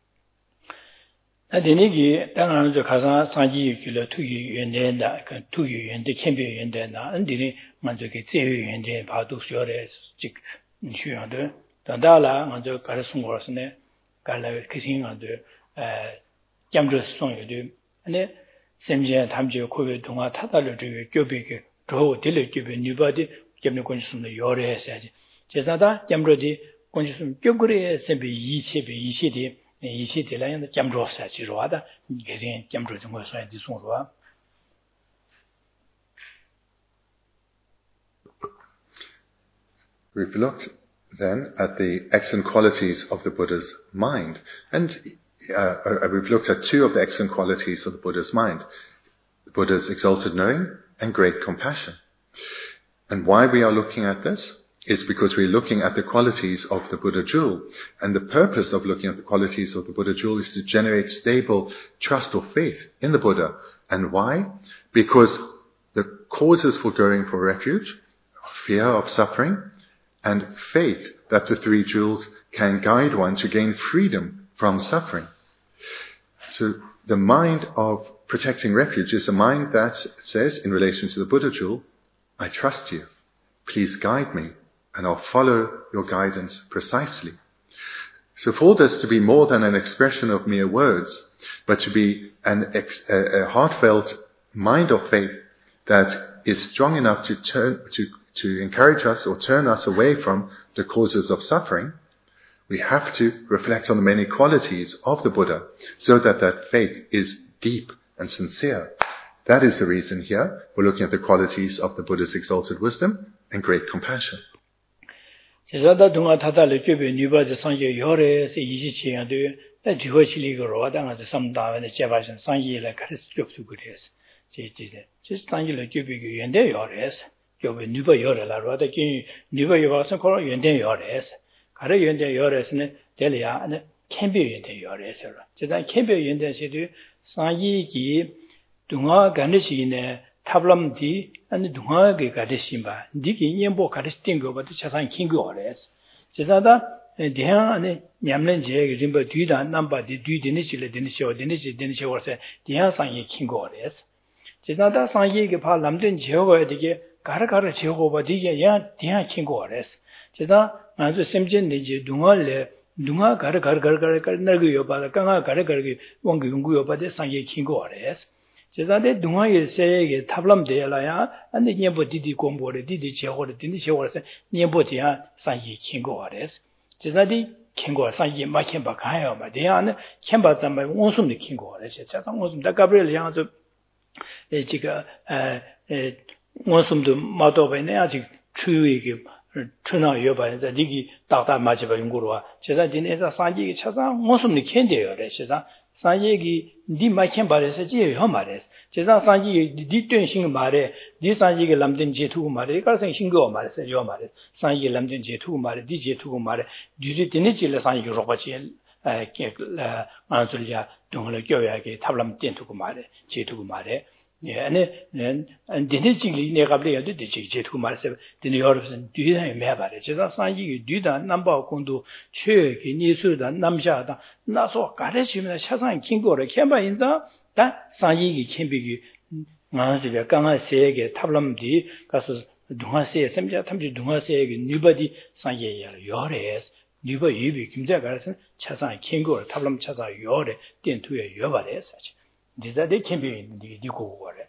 Adinigi, Tanganjo Kazan, Sanji Yukila, Tuyi Yundenda, Tuyi Yund, Kimbi Yundenda, and Dini Manzuki, Tseyu Yundin, Padu Shores, Chik, Shuyande, Dandala, Manzo Karasungorasne, Kala Kissing under Jamdus Song Yudu, and then Semja Tamjo Kobe Tunga Tatalu, Gubik, Dro, Dili Gubi, Nubadi, Jamnakonsum, the Yore said. Chesada, Jambrodi, Consum, Guguri, Sembi, Yishi, Yishi. We We've looked then at the excellent qualities of the Buddha's mind, and uh, we've looked at two of the excellent qualities of the Buddha's mind: the Buddha's exalted knowing and great compassion. And why we are looking at this is because we're looking at the qualities of the Buddha jewel. And the purpose of looking at the qualities of the Buddha jewel is to generate stable trust or faith in the Buddha. And why? Because the causes for going for refuge, fear of suffering, and faith that the three jewels can guide one to gain freedom from suffering. So the mind of protecting refuge is a mind that says, in relation to the Buddha jewel, I trust you. Please guide me, and I'll follow your guidance precisely. So for this to be more than an expression of mere words, but to be an ex, a, a heartfelt mind of faith that is strong enough to turn to, to encourage us or turn us away from the causes of suffering, we have to reflect on the many qualities of the Buddha so that that faith is deep and sincere. That is the reason here we're looking at the qualities of the Buddha's exalted wisdom and great compassion. 제자다 동아 타달을 껴베 뉴바제 상계 요래서 이지치야도 지호치리고 로다가 삼다에 제바신 상계를 가르쳐 줍고 그래서 제제 제 상계를 껴베 연대 요래서 껴베 뉴바 요래라 로다 기 뉴바 요바서 거 연대 요래서 가르 연대 요래서는 될이야 아니 캠비 연대 요래서 제가 캠비 연대시도 상계기 동아 간르시네 탑람디 아니 동아게 가르심바 니기 년보 가르스팅 거 봐도 차상 킹거 어레스 제자다 대한 안에 냠는 제 림바 뒤다 남바디 뒤디니 실레 디니 쇼 디니 시 디니 쇼어세 대한 상이 킹거 어레스 제자다 상이게 파 남된 지역어야 되게 가르가르 지역어 봐 되게 야 대한 킹거 어레스 제자 아주 심진 니지 동아래 동아 가르가르 가르가르 가르나고 요바다 강아 가르가르 원기 연구 요바데 상이 킹거 어레스 제자데 동아의 세에게 탑람되라야 안에 년보 디디 공부를 디디 제호를 디디 제호를 년보디야 상이 킹고 어레스 제자디 킹고 상이 마킹바 가요 마디야는 캔바 잠바 원숨이 킹고 어레스 제가 원숨 다 가브리엘 양저 에 지가 에 원숨도 마도베네 아직 추위게 추나 여바에서 니기 딱딱 맞아봐 연구로와 제가 디네서 상기게 찾아 원숨이 캔대요 그래서 상기기 니 마찬 바래서 지요 말해. 제가 상기 디된신 말해. 디 상기게 남된 제투고 말해. 가서 신고 말해. 요 말해. 상기 남된 제투고 말해. 디 제투고 말해. 뒤에 되는 질에 상기 로바지 에 안줄이야 동을 교야게 탑람 된투고 말해. 제투고 말해. 예, 아니 디네 질이 내가 그래도 디 제투고 말해. 디네 여러분 뒤에 매바래. 제가 상기 뒤다 남바 공도 최게 니수다 남샤다 나서 가르치면 차상 킹고를 캠바 인자 다 상이기 캠비기 나한테 강한 세계 탑람디 가서 동아세에 sem자 탐지 동아세에게 뉴바디 상예야 요래스 뉴바 예비 김자 가서 차상 킹고를 탑람 차사 요래 된투에 요바래 사실 디자데 캠비 있는데 디고 거래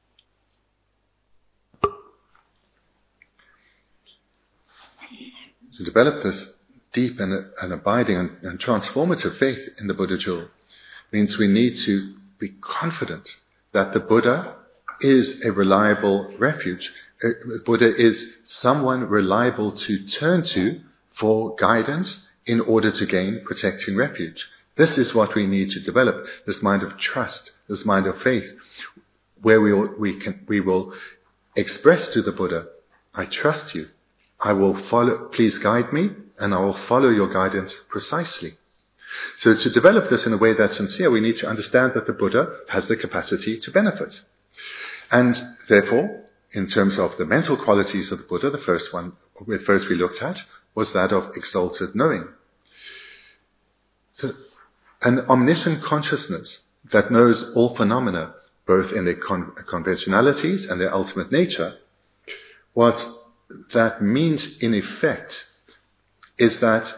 To develop this deep and, and abiding and, and transformative faith in the Buddha jewel means we need to be confident that the Buddha is a reliable refuge. The Buddha is someone reliable to turn to for guidance in order to gain protecting refuge. This is what we need to develop, this mind of trust, this mind of faith, where we will, we can, we will express to the Buddha, I trust you. I will follow, please guide me, and I will follow your guidance precisely. So to develop this in a way that's sincere, we need to understand that the Buddha has the capacity to benefit. And therefore, in terms of the mental qualities of the Buddha, the first one, the first we looked at, was that of exalted knowing. So an omniscient consciousness that knows all phenomena, both in their con- conventionalities and their ultimate nature, what that means in effect is that,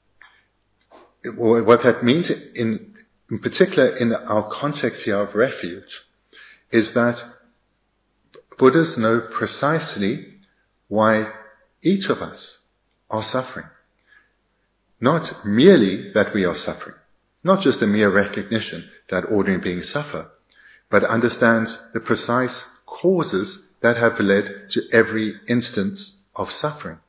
what that means in, in particular in our context here of refuge, is that Buddhas know precisely why each of us are suffering. Not merely that we are suffering, not just a mere recognition that ordinary beings suffer, but understands the precise causes that have led to every instance of suffering.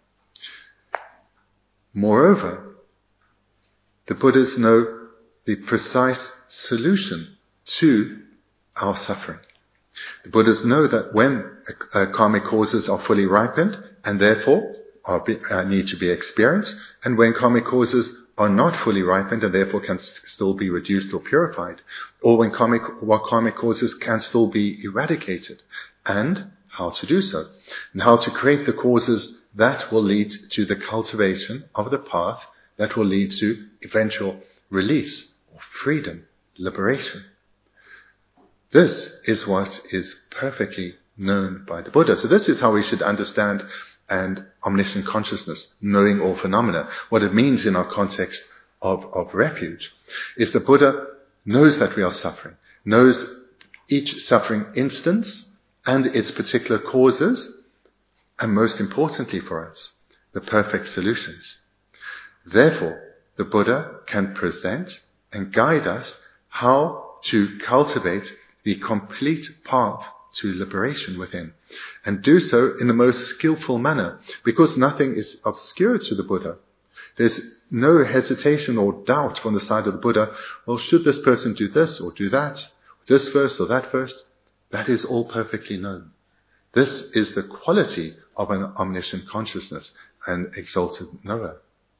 Moreover, the Buddhas know the precise solution to our suffering. The Buddhas know that when uh, karmic causes are fully ripened and therefore are be, uh, need to be experienced, and when karmic causes are not fully ripened and therefore can st- still be reduced or purified, or when karmic, what karmic causes can still be eradicated, and how to do so, and how to create the causes that will lead to the cultivation of the path that will lead to eventual release or freedom, liberation. This is what is perfectly known by the Buddha. So this is how we should understand and omniscient consciousness, knowing all phenomena. What it means in our context of, of refuge is the Buddha knows that we are suffering, knows each suffering instance and its particular causes, and most importantly for us, the perfect solutions. Therefore, the Buddha can present and guide us how to cultivate the complete path to liberation within, and do so in the most skillful manner, because nothing is obscure to the Buddha. There's no hesitation or doubt from the side of the Buddha, well, should this person do this or do that, this first or that first? That is all perfectly known. This is the quality of an omniscient consciousness and exalted knower.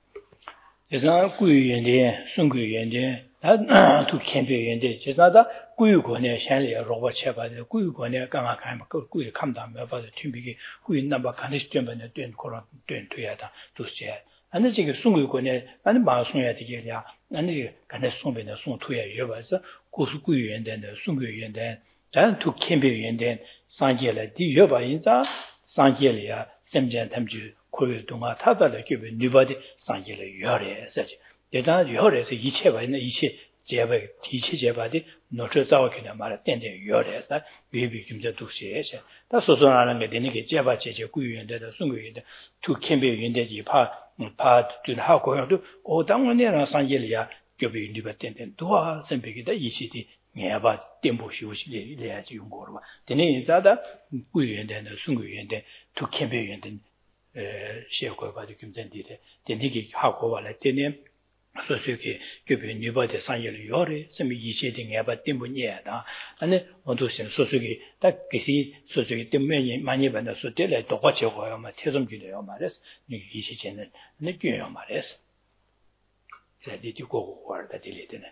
다 두 캠페인인데 제가다 구유권에 샬리아 로봇 쳐봐도 구유권에 강하게 구유 감담해 봐도 팀비기 구유 넘버 간식 좀 번에 된 거라 된 돼야다 두세 아니 지금 송구권에 아니 마송해야 되게야 아니 간에 송변에 송투야 여봐서 고수 구유연된데 송구연된 단두 캠페인인데 상계래 뒤 여봐 인자 상계리야 샘전 탐주 고유 동아 타다를 교배 니바디 상계래 여래 사지 대단 여래서 이체가 있는 이체 제바 이체 제바디 노트 자와기나 말아 땡땡 여래서 비비 김자 두시에서 다 소소하는 게 되는 게 제바 제제 구유연대다 송구연대 두 캠페인인데지 파파 하고도 오 당원이나 상계리야 교배 니바 땡땡 도와 선배기다 이시디 내가 템포시오시 레야지 용거로 봐. 되네 자다 구유연대는 송구연대 두 캠페인인데 에 시에고 봐도 김전디데 되네기 하고 말래 되네 소소게 교배 니바데 상예를 요래 섬이 이시디 내가 템포니야다. 아니 어두신 소소게 딱 그시 소소게 때문에 많이 받아서 때래 똑같이고요. 막 최종기래요 말했어. 이 이시제는 느껴요 말했어. 자디디 고고 와다 들리더네.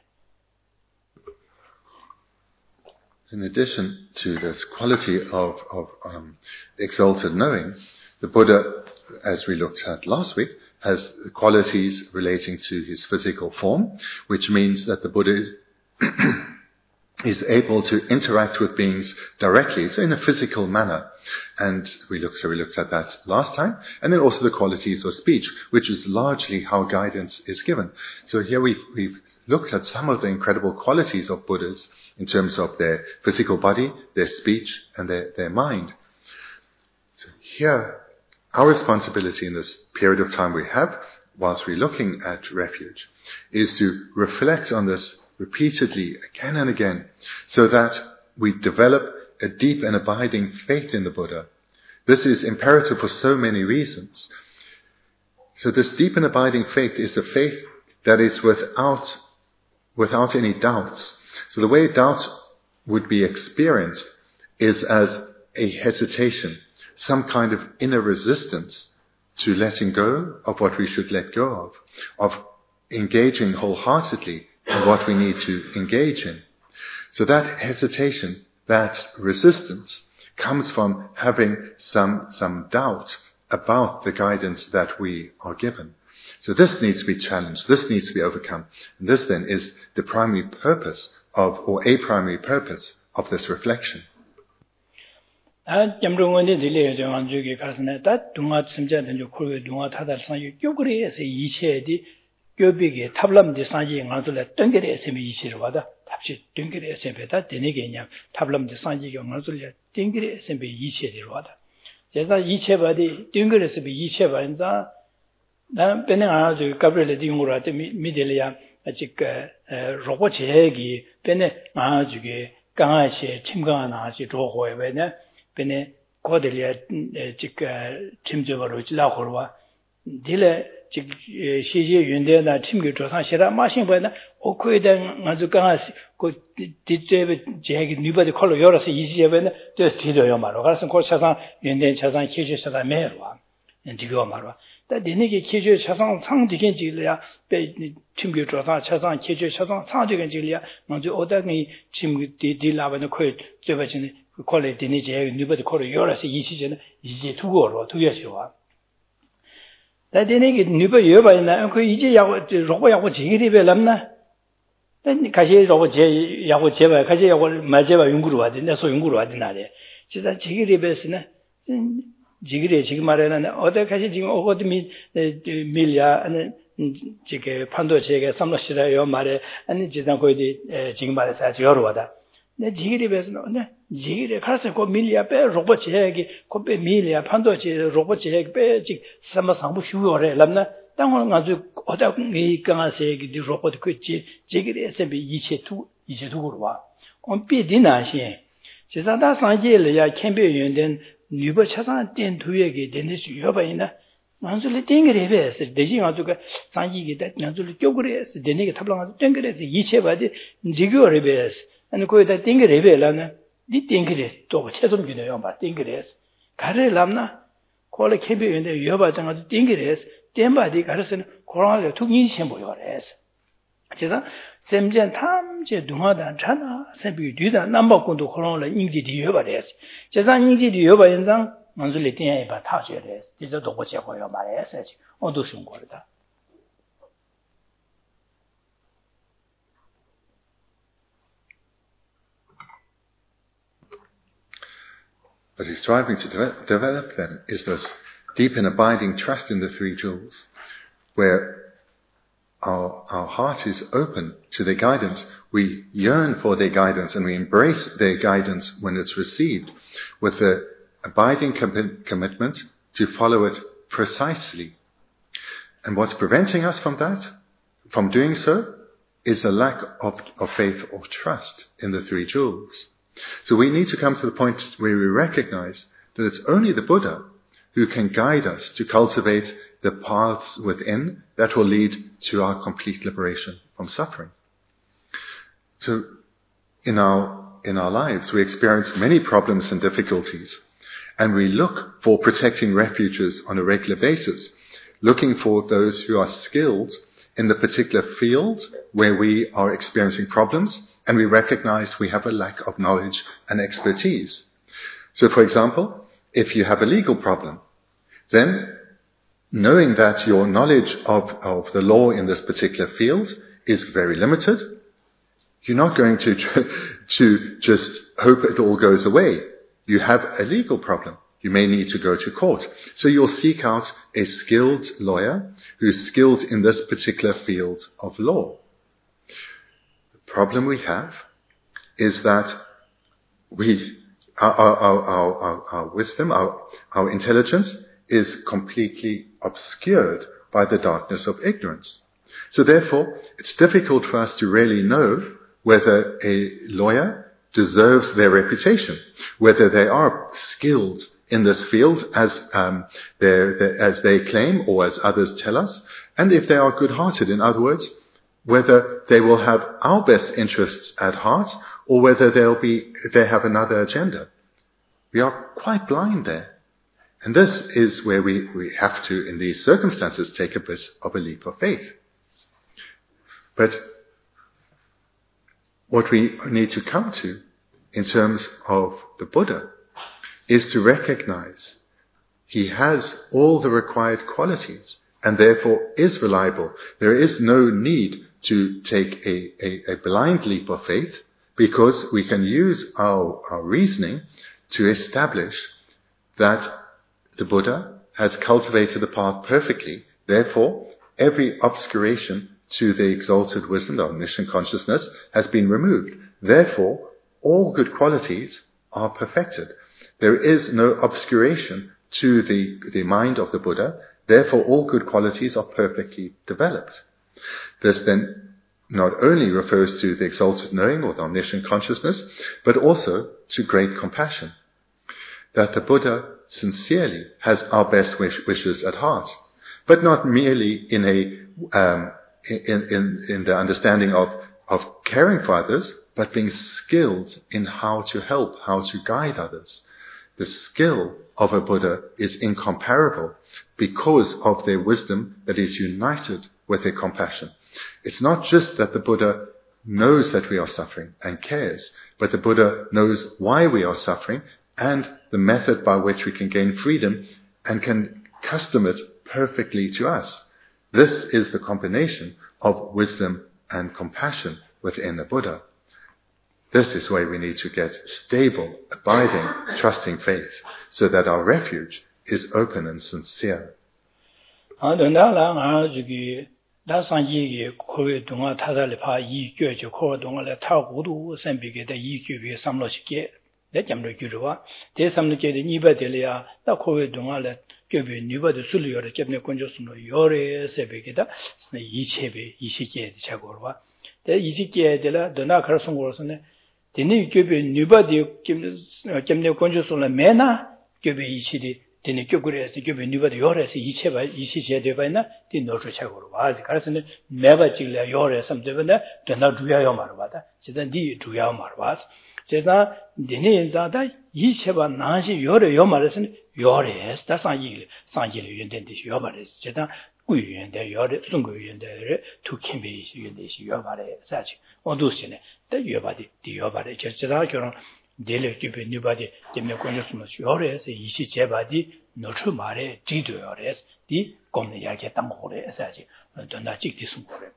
In addition to this quality of, of um, exalted knowing, the Buddha, as we looked at last week, has qualities relating to his physical form, which means that the Buddha is, is able to interact with beings directly, so in a physical manner. And we looked, so we looked at that last time. And then also the qualities of speech, which is largely how guidance is given. So here we've, we've looked at some of the incredible qualities of Buddhas in terms of their physical body, their speech, and their, their mind. So here, our responsibility in this period of time we have, whilst we're looking at refuge, is to reflect on this repeatedly again and again, so that we develop a deep and abiding faith in the Buddha. This is imperative for so many reasons. So this deep and abiding faith is the faith that is without, without any doubts. So the way doubt would be experienced is as a hesitation, some kind of inner resistance to letting go of what we should let go of, of engaging wholeheartedly in what we need to engage in. So that hesitation, that resistance, comes from having some, some doubt about the guidance that we are given. So this needs to be challenged, this needs to be overcome. And this then is the primary purpose of, or a primary purpose of this reflection. 아, 점롱원에 들려요. 안주게 가서는 다 동아 심자된 저 콜게 동아 타달상 요그레에서 이체디 교비게 탑람디 상지 응아들에 땡게레에서 이체를 받아 답시 땡게레에서 배다 되네게냐 탑람디 상지 응아들에 땡게레에서 이체를 받아 제가 이체 받이 땡게레에서 이체 받자 난 배는 아주 가브레레 디용으로한테 미델이야 아직 로봇 제기 배는 아주게 강아시 침강하나 아시 로고에 배는 배는 고들이야 지가 팀적으로 지라고와 딜에 즉 시제 윤대나 팀교 조상 시라 마신 보나 오코에다 아주 강아시 그 뒤에 제기 니버디 컬러 열어서 이지에는 저 뒤져요 말로 그래서 그 차상 윤대 차상 계주사다 매로 지겨 말아. 다 되네게 계절 차상 상디겐 지려야 배 팀교 조사 차상 계절 차상 상디겐 지려야 먼저 어다니 팀 디디라바는 거의 저버지는 콜레 되네제 누버드 콜레 요라서 이시전에 이제 두고로 두여시와. 다 되네게 누버 여바이나 그 이제 야고 로고 야고 지기리베 남나. 가시 로고 제 야고 제바 가시 야고 말제바 연구로 와야 된다. 소 연구로 와야 된다래. 진짜 지기리베스는 지그래 지금 말에는 어디까지 지금 어디 미 밀야 아니 지게 판도체가 삼로시라요 말에 아니 지단 거기 지금 말에서 저러 와다. 내 지그래에서는 네 지그래 가서 그 밀야 빼 로봇체기 그빼 밀야 판도체 로봇체기 빼지 삼마 상부 휴요래 람나 땅을 가지고 어디 이 강아세기 로봇 그지 지그래에서 이체 두 이체 두고 와. 온 비디나시 지사다 상제를 캠페인 연된 뉴버 차상 된 두에게 되는 수 여바이나 만줄이 땡그레베스 대신 아주가 상기게 다 만줄이 쪼그레스 되네게 탑랑아 땡그레스 이체바디 지교레베스 아니 거기다 땡그레베라나 니 땡그레스 또 최선 주네요 봐 땡그레스 가레람나 콜레 캠페인데 여바장아 땡그레스 땡바디 가르스는 코로나를 두긴 셈보여레스 그래서 샘전 탐제 동화단 차나 세비 뒤다 남바군도 코로나를 인지 뒤여버렸어. 제가 인지 뒤여버 현장 만들리 땡에 봐 타셔래. 이제 또 고쳐고요 말해서 어두 순거다. What he's striving to de- develop then is this deep and abiding trust in the three jewels, where Our, our heart is open to their guidance. We yearn for their guidance and we embrace their guidance when it's received with the abiding com- commitment to follow it precisely. And what's preventing us from that, from doing so, is a lack of, of faith or trust in the three jewels. So we need to come to the point where we recognize that it's only the Buddha who can guide us to cultivate the paths within that will lead to our complete liberation from suffering. So in our, in our lives, we experience many problems and difficulties, and we look for protecting refuges on a regular basis, looking for those who are skilled in the particular field where we are experiencing problems, and we recognize we have a lack of knowledge and expertise. So for example, if you have a legal problem, then knowing that your knowledge of, of the law in this particular field is very limited, you're not going to, to just hope it all goes away. You have a legal problem. You may need to go to court. So you'll seek out a skilled lawyer who's skilled in this particular field of law. The problem we have is that we, our, our, our, our, our wisdom, our, our intelligence is completely obscured by the darkness of ignorance. So therefore, it's difficult for us to really know whether a lawyer deserves their reputation, whether they are skilled in this field as um, as they claim or as others tell us, and if they are good-hearted, in other words, whether they will have our best interests at heart or whether they'll be they have another agenda. We are quite blind there. And this is where we, we have to, in these circumstances, take a bit of a leap of faith. But what we need to come to in terms of the Buddha is to recognize he has all the required qualities and therefore is reliable. There is no need to take a, a, a blind leap of faith because we can use our, our reasoning to establish that the Buddha has cultivated the path perfectly. Therefore, every obscuration to the exalted wisdom, the omniscient consciousness, has been removed. Therefore, all good qualities are perfected. There is no obscuration to the, the mind of the Buddha. Therefore, all good qualities are perfectly developed. This then not only refers to the exalted knowing or the omniscient consciousness, but also to great compassion. That the Buddha sincerely has our best wish, wishes at heart, but not merely in a um, in, in in the understanding of of caring for others, but being skilled in how to help, how to guide others. the skill of a Buddha is incomparable because of their wisdom that is united with their compassion. It's not just that the Buddha knows that we are suffering and cares, but the Buddha knows why we are suffering and the method by which we can gain freedom and can custom it perfectly to us. This is the combination of wisdom and compassion within the Buddha. This is why we need to get stable, abiding, trusting faith, so that our refuge is open and sincere. 다 상지게 코에 동아 타달에 파 이교죠 코 동아래 타고도 선비게 대 이교비 삼로시게 내 점로 규로와 대삼로게 니바들이야 다 코에 동아래 교비 니바도 술이요래 접네 건조스노 요래 세베게다 이체비 이시게 자고와 대 이시게들라 도나 가르송고로서네 데니 교비 니바디 접네 건조스노 메나 교비 이치디 데니 교구레스 교비 니바디 요래서 이체바 이시제 되바이나 디 노조 차고로 와 가르스네 매바 찍려 요래 섬되는데 도나 주야요 말바다 제가 디 주야 말바 제가 데니 인자다 이체바 나시 요래 요 말에서는 요래 다상이 상지를 연된듯이 요 말에서 제가 구유연대 요래 송구유연대 투킴비 연대시 요 말에 사지 어두시네 더 요바디 디 요바래 제가 결혼 데레 기베 니바디 데메 konjusmo 요래서 이시 제바디 노초 말에 지도요래서 디 공내 야게 땅고래 사지 도나 찍디 숨고래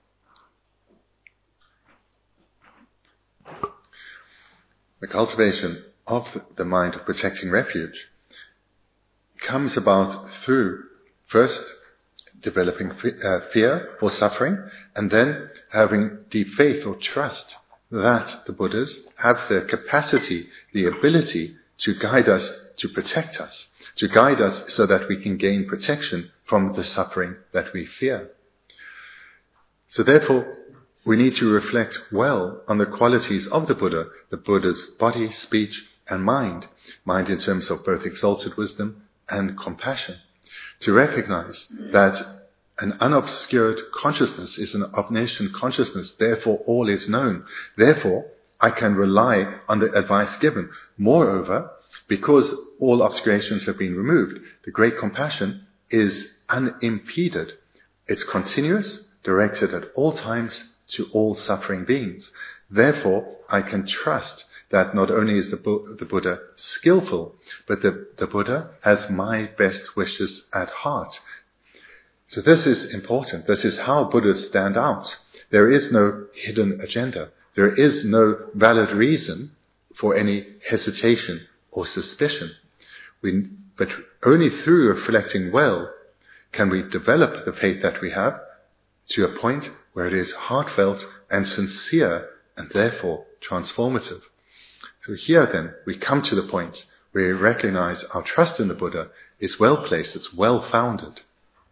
The cultivation of the mind of protecting refuge comes about through first developing fear or suffering and then having deep faith or trust that the Buddhas have the capacity, the ability to guide us, to protect us, to guide us so that we can gain protection from the suffering that we fear. So therefore, we need to reflect well on the qualities of the Buddha, the Buddha's body, speech, and mind, mind in terms of both exalted wisdom and compassion, to recognize that an unobscured consciousness is an omniscient consciousness, therefore all is known. Therefore, I can rely on the advice given. Moreover, because all obscurations have been removed, the great compassion is unimpeded. It's continuous, directed at all times to all suffering beings. Therefore, I can trust that not only is the, Bu- the Buddha skillful, but the, the Buddha has my best wishes at heart. So this is important. This is how Buddhas stand out. There is no hidden agenda. There is no valid reason for any hesitation or suspicion. We, but only through reflecting well can we develop the faith that we have to a point where it is heartfelt and sincere and therefore transformative. So here then we come to the point where we recognize our trust in the Buddha is well placed, it's well founded.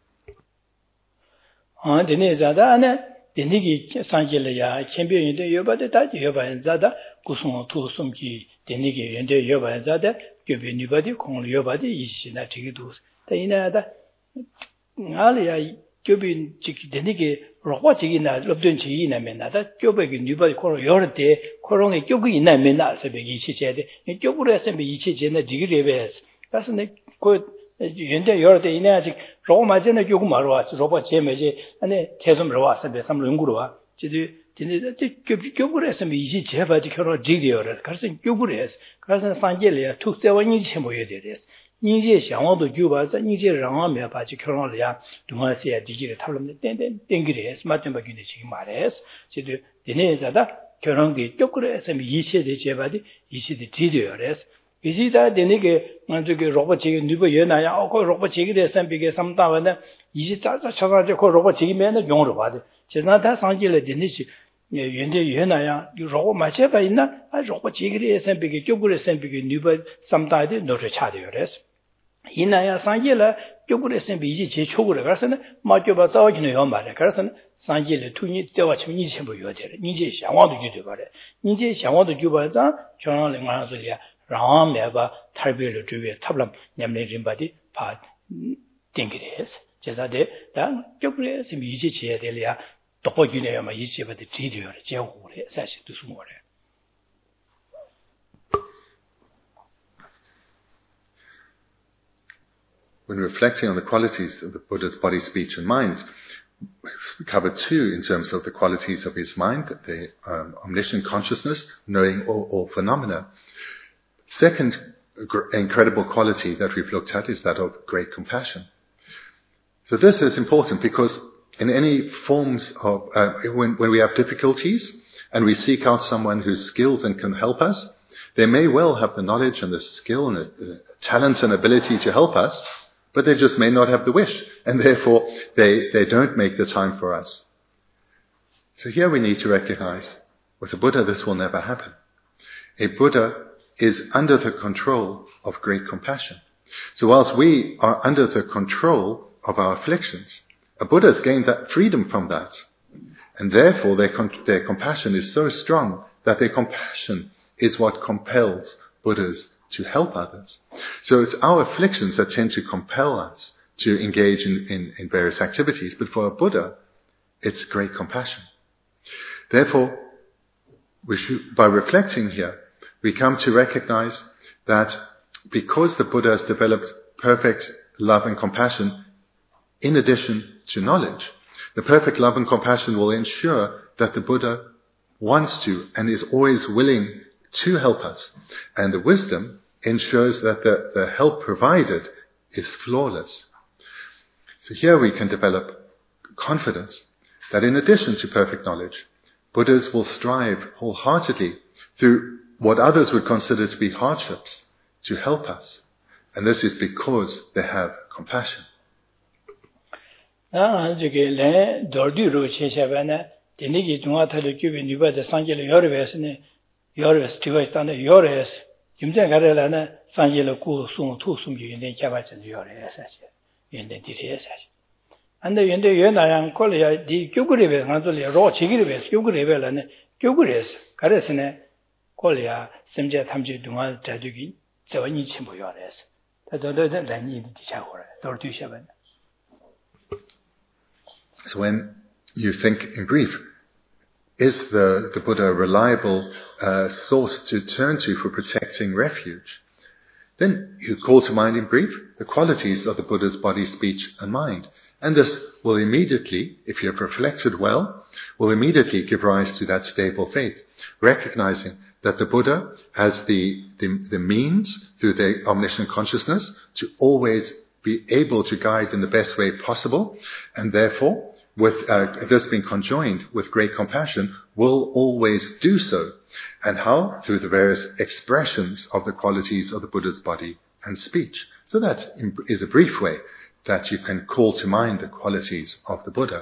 아, 데네 자다네 데니기 상길이야 챔피언인데 여바데 다 여바인 자다 구송 투숨기 데니기 연데 여바인 자다 교비니바디 콩 여바디 이시나 지기도 데이나다 알이야 교비 지기 데니기 로고지기나 럽든 지이나면나다 교베기 니바디 코로 여르데 코롱에 교기 있나면나 세베기 이시제데 교부레서 이시제나 지기레베스 가서네 그 연대 여러대 이내 아직 로마제는 교구 말로 왔어. 로바 제메제 아니 계속 들어왔어. 배삼 연구로 와. 지디 디네 교구를 했으면 이제 제바지 결혼 지디어를. 그래서 교구를 했어. 그래서 산제리아 투세원이 첨부해야 되겠어. 이제 상황도 교바서 이제 랑아메 바지 결혼을야 동아시아 디지를 탈론데 땡땡 땡기래. 스마트 바기네 지금 말했어. 지디 디네 자다 결혼기 교구를 했으면 이시대 제바디 이시대 지디어를. 이시다 되니게 저기 로봇이 누구 연나야 어 로봇이 돼서 비게 삼다원에 이십사 차가지 그 로봇이 면은 용으로 봐도 제가 상질에 되니시 연대 연나야 이 로봇 맞춰봐 있나 아 로봇이 돼서 비게 교구에서 비게 누구 삼다데 노래 차대요 그래서 이나야 상질에 교구에서 비지 제초를 가서는 맞춰봐 싸우기는 요 말이야 그래서 상질에 투니 저와 침이 전부 요돼 이제 상황도 주도 그래 이제 상황도 주봐자 전화를 말하서야 Ram never Tarbell to Tablam, Namlin body, part Dinkides. Jezade, then Jokres, Miji Delia, Topogine, my each of the Tidio, Jehu, such to Smore. when reflecting on the qualities of the Buddha's body, speech, and mind, we covered two in terms of the qualities of his mind, the um, omniscient consciousness, knowing all, all phenomena. Second gr- incredible quality that we've looked at is that of great compassion. So this is important because in any forms of, uh, when, when we have difficulties and we seek out someone who's skilled and can help us, they may well have the knowledge and the skill and the, the talent and ability to help us, but they just may not have the wish, and therefore they, they don't make the time for us. So here we need to recognize, with a Buddha this will never happen. A Buddha is under the control of great compassion. So whilst we are under the control of our afflictions, a Buddha has gained that freedom from that. And therefore their, con- their compassion is so strong that their compassion is what compels Buddhas to help others. So it's our afflictions that tend to compel us to engage in, in, in various activities. But for a Buddha, it's great compassion. Therefore, we should, by reflecting here, we come to recognize that because the Buddha has developed perfect love and compassion in addition to knowledge, the perfect love and compassion will ensure that the Buddha wants to and is always willing to help us. And the wisdom ensures that the, the help provided is flawless. So here we can develop confidence that in addition to perfect knowledge, Buddhas will strive wholeheartedly through what others would consider to be hardships to help us. And this is because they have compassion. Yores Tiwastana Yores, Jimja Garelana, Sanjela Ku Sung Tu Sum in the Chabachan Yores, in the D S. And the Yende Yena Kolia, the Kuguribe, Anatolia, Raw Chigribe, Kuguribe, and Kuguris, Karesene, Kolia, Semja Tamji Duma Tadugi, Savani Chimbo Yores. That don't need the shower, or two seven. So when you think in brief, is the, the Buddha a reliable uh, source to turn to for protecting refuge? Then you call to mind in brief the qualities of the Buddha's body, speech, and mind. And this will immediately, if you have reflected well, will immediately give rise to that stable faith, recognizing that the Buddha has the, the, the means through the omniscient consciousness to always be able to guide in the best way possible, and therefore, with uh, this being conjoined with great compassion, will always do so. And how? Through the various expressions of the qualities of the Buddha's body and speech. So that is a brief way that you can call to mind the qualities of the Buddha.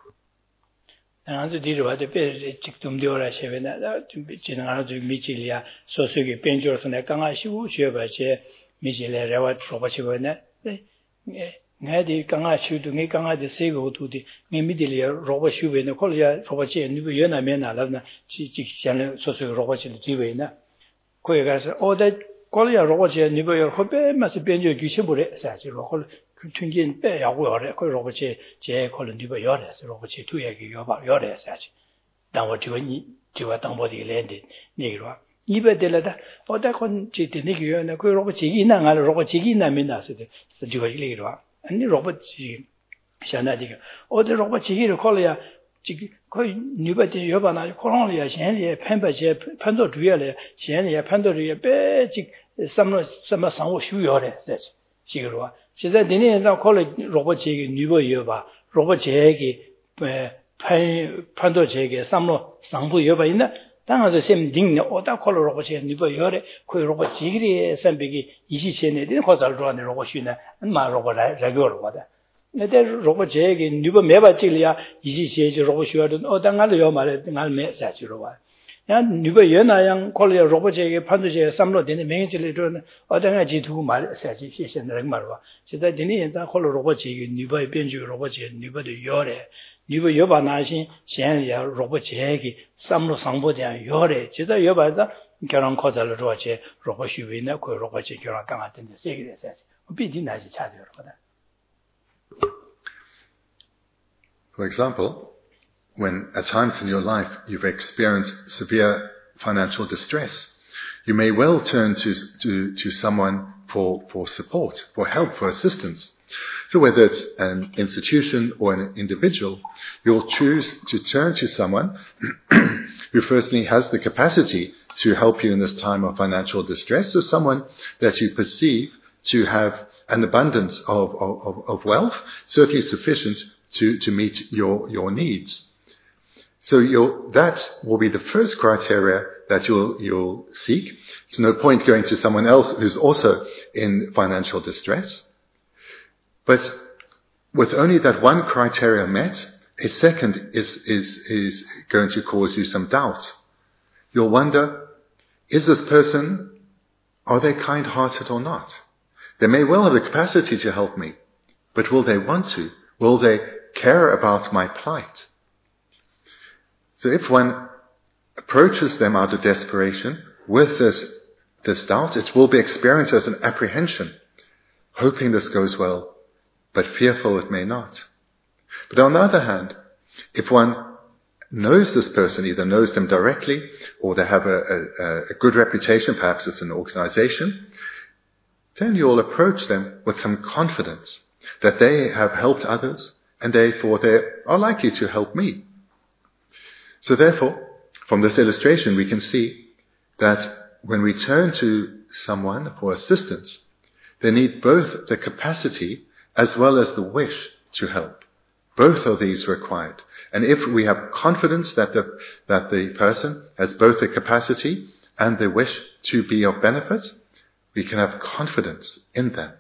Ngadi kanga chudu ngi kanga de sego tu di ngi midili roba shube ne kolya roba che ni bu yena mena la na chi chi chane so so roba che di we na ko ye ga o da kolya roba che ni bu yo hobe ma se benjo ju che bure sa chi ro kol tunjin pe ya go re ko roba che je kol ni bu yo re so roba che tu ye ge yo ba yo re sa chi dan wo ji ni ji wa dang bo di le de ni ro ni be de la da o da kon chi de ni ge yo na ko roba che gi na nga roba che gi na mena se de se ji wa le ro 아니 로봇이 샤나디가 어디 로봇이 콜이야 지 거의 뉴바티 여바나 코로나야 현리에 펜바제 판도 주야래 현리에 판도 주야 빼지 삼로 삼마 상호 쉬어래 세지 지그로现在年让콜 로봇이 뉴버 여바 로봇이 판 판도 제게 삼로 상부 여바 있나 당하서 셈 딩네 오다 콜 로봇이 뉴버 여래 그 로봇 지그리 삼백이 이십세네 된 거절 좋아하는 로봇이네 마 로봇 라고로 거다 근데 로봇 제게 뉴버 매바 찔이야 이십세 로봇이거든 어당가요 말에 당갈매 사지로 와 야 뉴버 연아양 콜이야 로봇 제게 판도제 삼로 되는 맹질이 좀 어당가 지두고 말 사지 시신들 말와 진짜 되는 현장 콜 로봇 제게 뉴버 변주 로봇 제 뉴버도 여래 뉴버 여바 나신 현이야 로봇 제게 삼로 상보자 여래 진짜 여바다 결혼 거절을 좋아지 로봇이 왜나 그 로봇이 결혼 강한데 세게 됐어. 비디 나지 차대로 거다. For example, when at times in your life you've experienced severe financial distress, you may well turn to to to someone for, for support, for help, for assistance. So whether it's an institution or an individual, you'll choose to turn to someone who firstly has the capacity to help you in this time of financial distress, or someone that you perceive to have an abundance of, of, of wealth, certainly sufficient to, to meet your, your needs. So you'll, that will be the first criteria that you'll, you'll seek. It's no point going to someone else who's also in financial distress. But with only that one criteria met, a second is, is, is going to cause you some doubt. You'll wonder, is this person, are they kind-hearted or not? They may well have the capacity to help me, but will they want to? Will they care about my plight? So if one approaches them out of desperation with this, this doubt, it will be experienced as an apprehension, hoping this goes well, but fearful it may not. But on the other hand, if one knows this person, either knows them directly or they have a, a, a good reputation, perhaps it's an organization, then you'll approach them with some confidence that they have helped others and therefore they are likely to help me. So therefore, from this illustration, we can see that when we turn to someone for assistance, they need both the capacity as well as the wish to help. Both of these required. And if we have confidence that the, that the person has both the capacity and the wish to be of benefit, we can have confidence in them.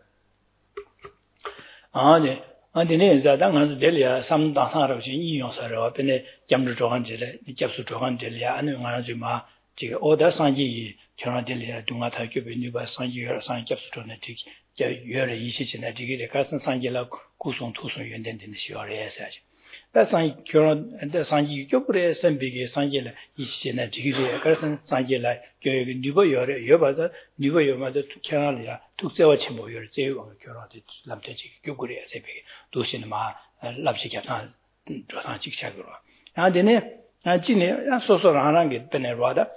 안디네 자당한 데리아 삼다사로지 이용사로 앞에 점주 조간지래 접수 조간들이야 아는 가지마 지금 오다 상지 전화들이야 동아타 교비니바 상지여 상 접수 조네 티 여러 이시진에 되게 가선 상지라 구송 투송 연된된 시월에서 다상 결혼 상지 교부에 선비게 상지라 이시진에 되게 가선 상지라 교육 니버 여러 여봐서 니버 여마다 캐나리아 특세와 침보열 제왕 결혼이 남태지 교구에 세비게 도시는 마 랍시 겹산 조상 직착으로 아데네 아지네 소소로 하는 게 베네로다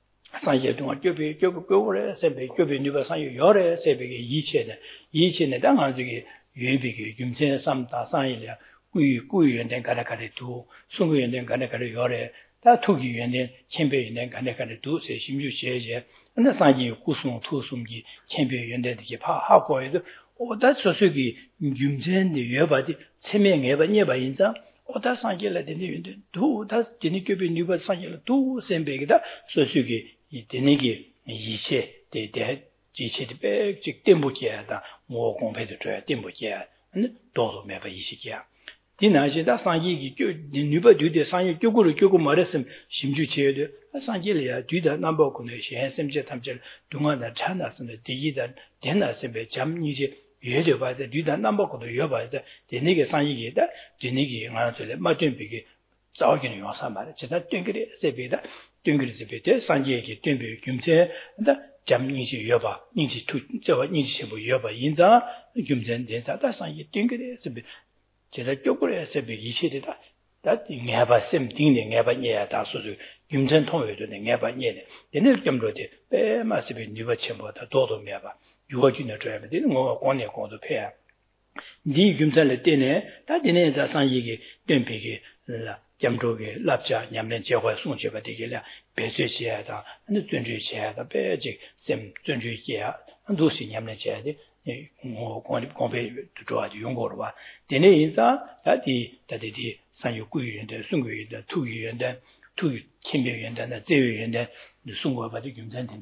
상제 동안 교비 교구 교구에 세비 교비 니버 상유 여러 세비게 이체네 이체네 당한 저기 유비게 김세 삼다 상일이야 꾸이 꾸이 연된 가라가리도 송구 연된 가라가리 여래 다 투기 연된 챔베 연된 가라가리도 세 심주 시에제 근데 상지 구송 투송기 챔베 연된게 파 하고에도 오다 소수기 김세인데 여바디 체명에 바니바 인자 오다 상질에 되는 연된 도다 되니께비 니바 상질에 도 셈베기다 소수기 이 되니게 이체 대대 지체의 백직 땜부지야다 뭐 공패도 줘야 땜부지야 근데 도도 매바 이시기야 디나시다 상기기 니바 뒤에 상기 교구를 교구 말했음 심주체에도 상기리야 뒤다 남보군의 현sem제 탐절 동안에 찬나스는 디기다 대나스베 잠니지 예려 봐서 뒤다 남보군도 여봐서 되니게 상기기다 되니게 말한테 맞된비게 싸우기는 요사 말에 제가 땡그리 세베다 땡그리 세베데 상기기 땡비 김체 근데 잠니지 여봐 니지 투 저와 니지 뭐 여봐 인자 김전 대사다 상기 땡그리 세베 제가 쪼그려 세비 이시리다 다 내가 셈 딩네 내가 녀다 소소 김전 통회도 내가 녀네 얘네 점로데 빼마스비 니버 첨보다 도도 매봐 유어진에 줘야 되는 거 권에 권도 패야 니 김전을 때네 다 되네 자상 얘기 땡비게 라 점조게 랍자 냠는 제화 송제가 되게라 배쇄시야다 근데 존재시야다 배직 셈 존재시야 도시 냠는 제야데 뭐 권이 권배 좋아지 용거로 봐 되네 인사 다디 다디디 산유구인데 순구인데 투유인데 투 침배인데 제유인데 송과 받이 김전된데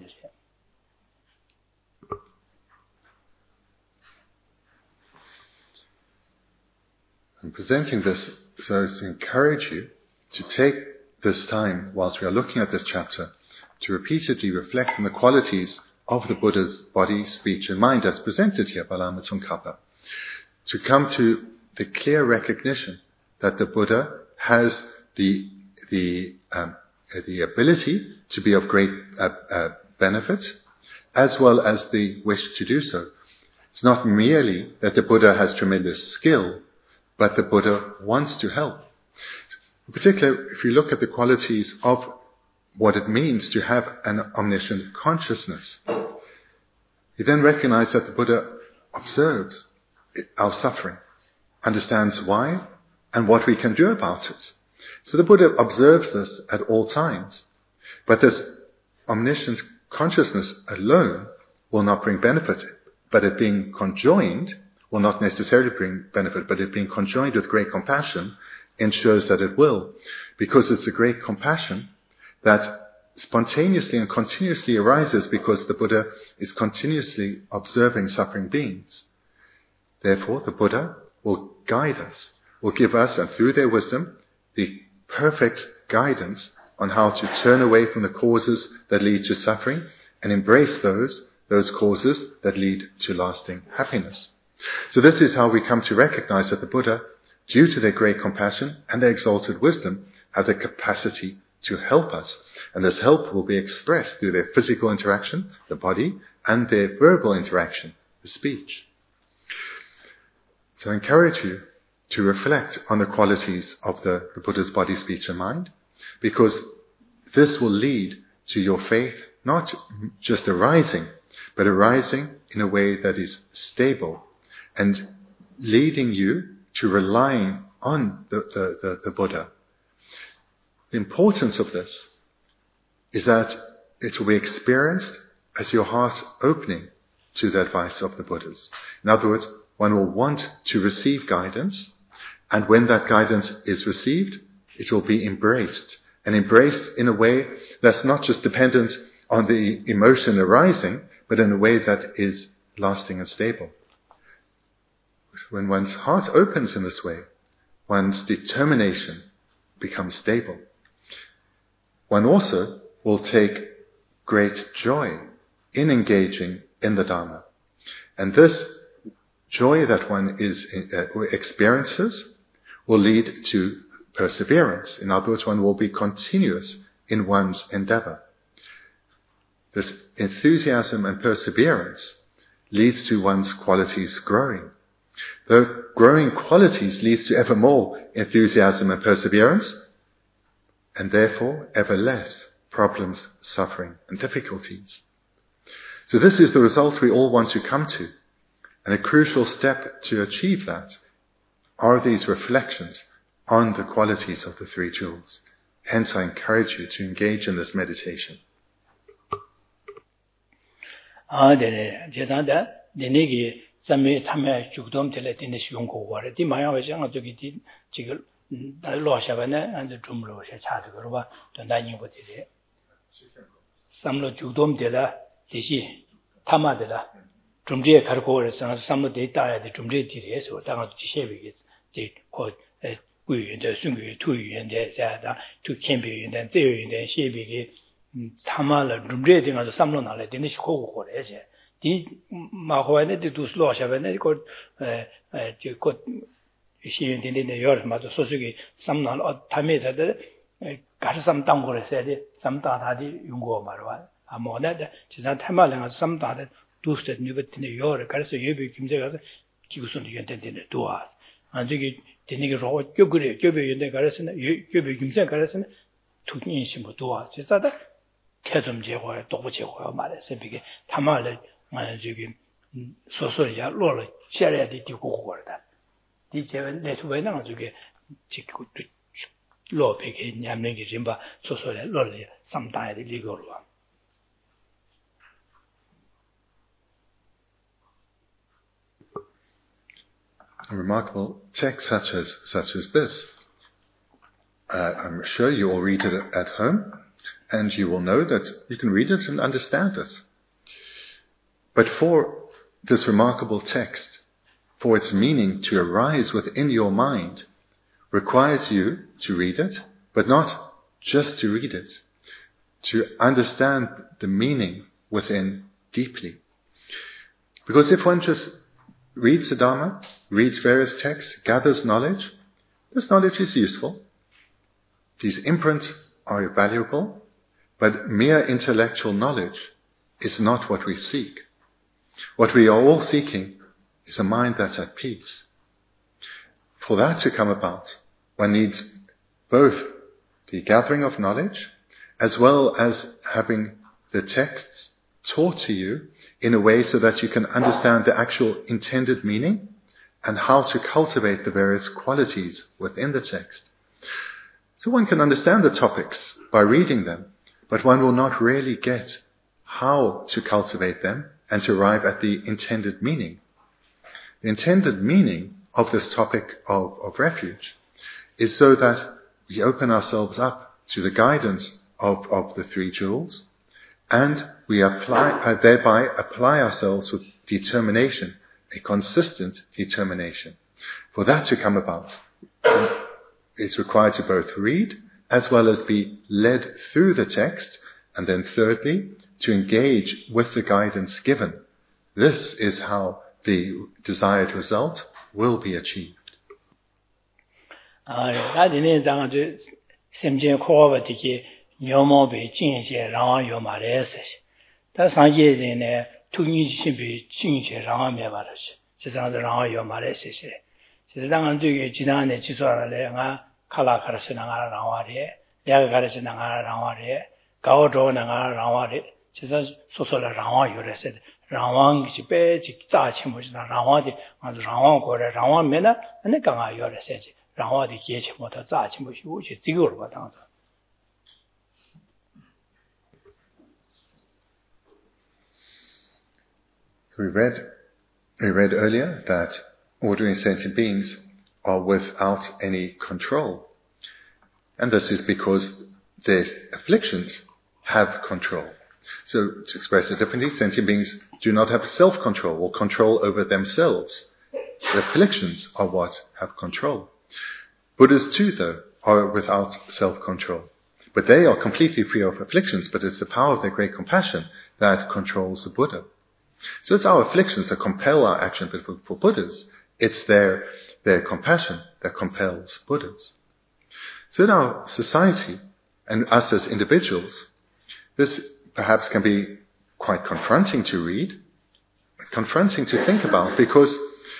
I'm presenting this so as to encourage you to take this time whilst we are looking at this chapter to repeatedly reflect on the qualities of the Buddha's body, speech and mind as presented here by Lama Tsongkhapa, to come to the clear recognition that the Buddha has the the um, the ability to be of great uh, uh, benefit, as well as the wish to do so. It's not merely that the Buddha has tremendous skill, but the Buddha wants to help. In particular, if you look at the qualities of what it means to have an omniscient consciousness, You then recognize that the Buddha observes our suffering, understands why, and what we can do about it. So the Buddha observes this at all times. But this omniscient consciousness alone will not bring benefit. But it being conjoined will not necessarily bring benefit, but it being conjoined with great compassion ensures that it will. Because it's a great compassion that spontaneously and continuously arises because the Buddha is continuously observing suffering beings. Therefore, the Buddha will guide us, will give us, and through their wisdom, the perfect guidance on how to turn away from the causes that lead to suffering and embrace those, those causes that lead to lasting happiness. So this is how we come to recognize that the Buddha, due to their great compassion and their exalted wisdom, has a capacity to help us. And this help will be expressed through their physical interaction, the body, and their verbal interaction, the speech. So I encourage you to reflect on the qualities of the, the Buddha's body, speech, and mind, because this will lead to your faith not just arising, but arising in a way that is stable and leading you to relying on the, the, the, the Buddha. The importance of this is that it will be experienced as your heart opening to the advice of the Buddhas. In other words, one will want to receive guidance, and when that guidance is received, it will be embraced, and embraced in a way that's not just dependent on the emotion arising, but in a way that is lasting and stable. When one's heart opens in this way, one's determination becomes stable. One also will take great joy in engaging in the Dharma. And this joy that one is uh, experiences will lead to perseverance. In other words, one will be continuous in one's endeavor. This enthusiasm and perseverance leads to one's qualities growing. The growing qualities leads to ever more enthusiasm and perseverance, and therefore ever less problems, suffering, and difficulties. So this is the result we all want to come to. And a crucial step to achieve that are these reflections on the qualities of the three jewels. Hence, I encourage you to engage in this meditation. Ah, dene, jesanda, dene ki sami thamya chukdom tele dene shiyongko ware. Di maya wa janga zoki di chigil lo shabane and jumlo she chadu korba donda nyingbo tele. Samlo chukdom tele dishi tama tele. Jumje karko ware samlo de daya de jumje tele so danga jishebe de ko gu yun de sung yu tu yun de sa da tu kembe yun de zhe yun de shebe ge tamala jumje de ga samlo na le de shi ko ko re je di ma ho ne de dus lo sha ne ko eh je ko shi yun de ne yor ma so so ge samna tamé de gar sam dang ko re se de sam da da di yung go ma ro a mo ne de ji san tamala ga sam da de dus de ne bet ne yor gar so yebe kimje ga ki gu sun de yun de ne do a an 저기 되는 거 교그래 교배인데 가르스는 교배 김세 가르스는 투인 신부 도와 제사다 태좀 제고야 도부 제고야 말해서 이게 타마를 저기 소소야 로를 셔야 돼 되고 거다 이 제는 네트워크는 저기 지고 로백에 냠는 게 좀봐 소소야 로를 삼다야 돼 이거로 A remarkable text such as such as this. Uh, I'm sure you all read it at home, and you will know that you can read it and understand it. But for this remarkable text, for its meaning to arise within your mind, requires you to read it, but not just to read it, to understand the meaning within deeply. Because if one just reads the Dharma, reads various texts, gathers knowledge, this knowledge is useful. These imprints are valuable, but mere intellectual knowledge is not what we seek. What we are all seeking is a mind that's at peace. For that to come about, one needs both the gathering of knowledge as well as having the texts taught to you in a way so that you can understand the actual intended meaning and how to cultivate the various qualities within the text. So one can understand the topics by reading them, but one will not really get how to cultivate them and to arrive at the intended meaning. The intended meaning of this topic of, of refuge is so that we open ourselves up to the guidance of, of the three jewels, and we apply, uh, thereby apply ourselves with determination, a consistent determination. For that to come about, it's required to both read as well as be led through the text, and then thirdly, to engage with the guidance given. This is how the desired result will be achieved. We read, we read earlier that ordinary sentient beings are without any control. And this is because their afflictions have control. So, to express it differently, sentient beings do not have self-control or control over themselves. The afflictions are what have control. Buddhas too, though, are without self-control. But they are completely free of afflictions, but it's the power of their great compassion that controls the Buddha. So it's our afflictions that compel our action, but for, for Buddhas, it's their, their compassion that compels Buddhas. So in our society, and us as individuals, this perhaps can be quite confronting to read, confronting to think about, because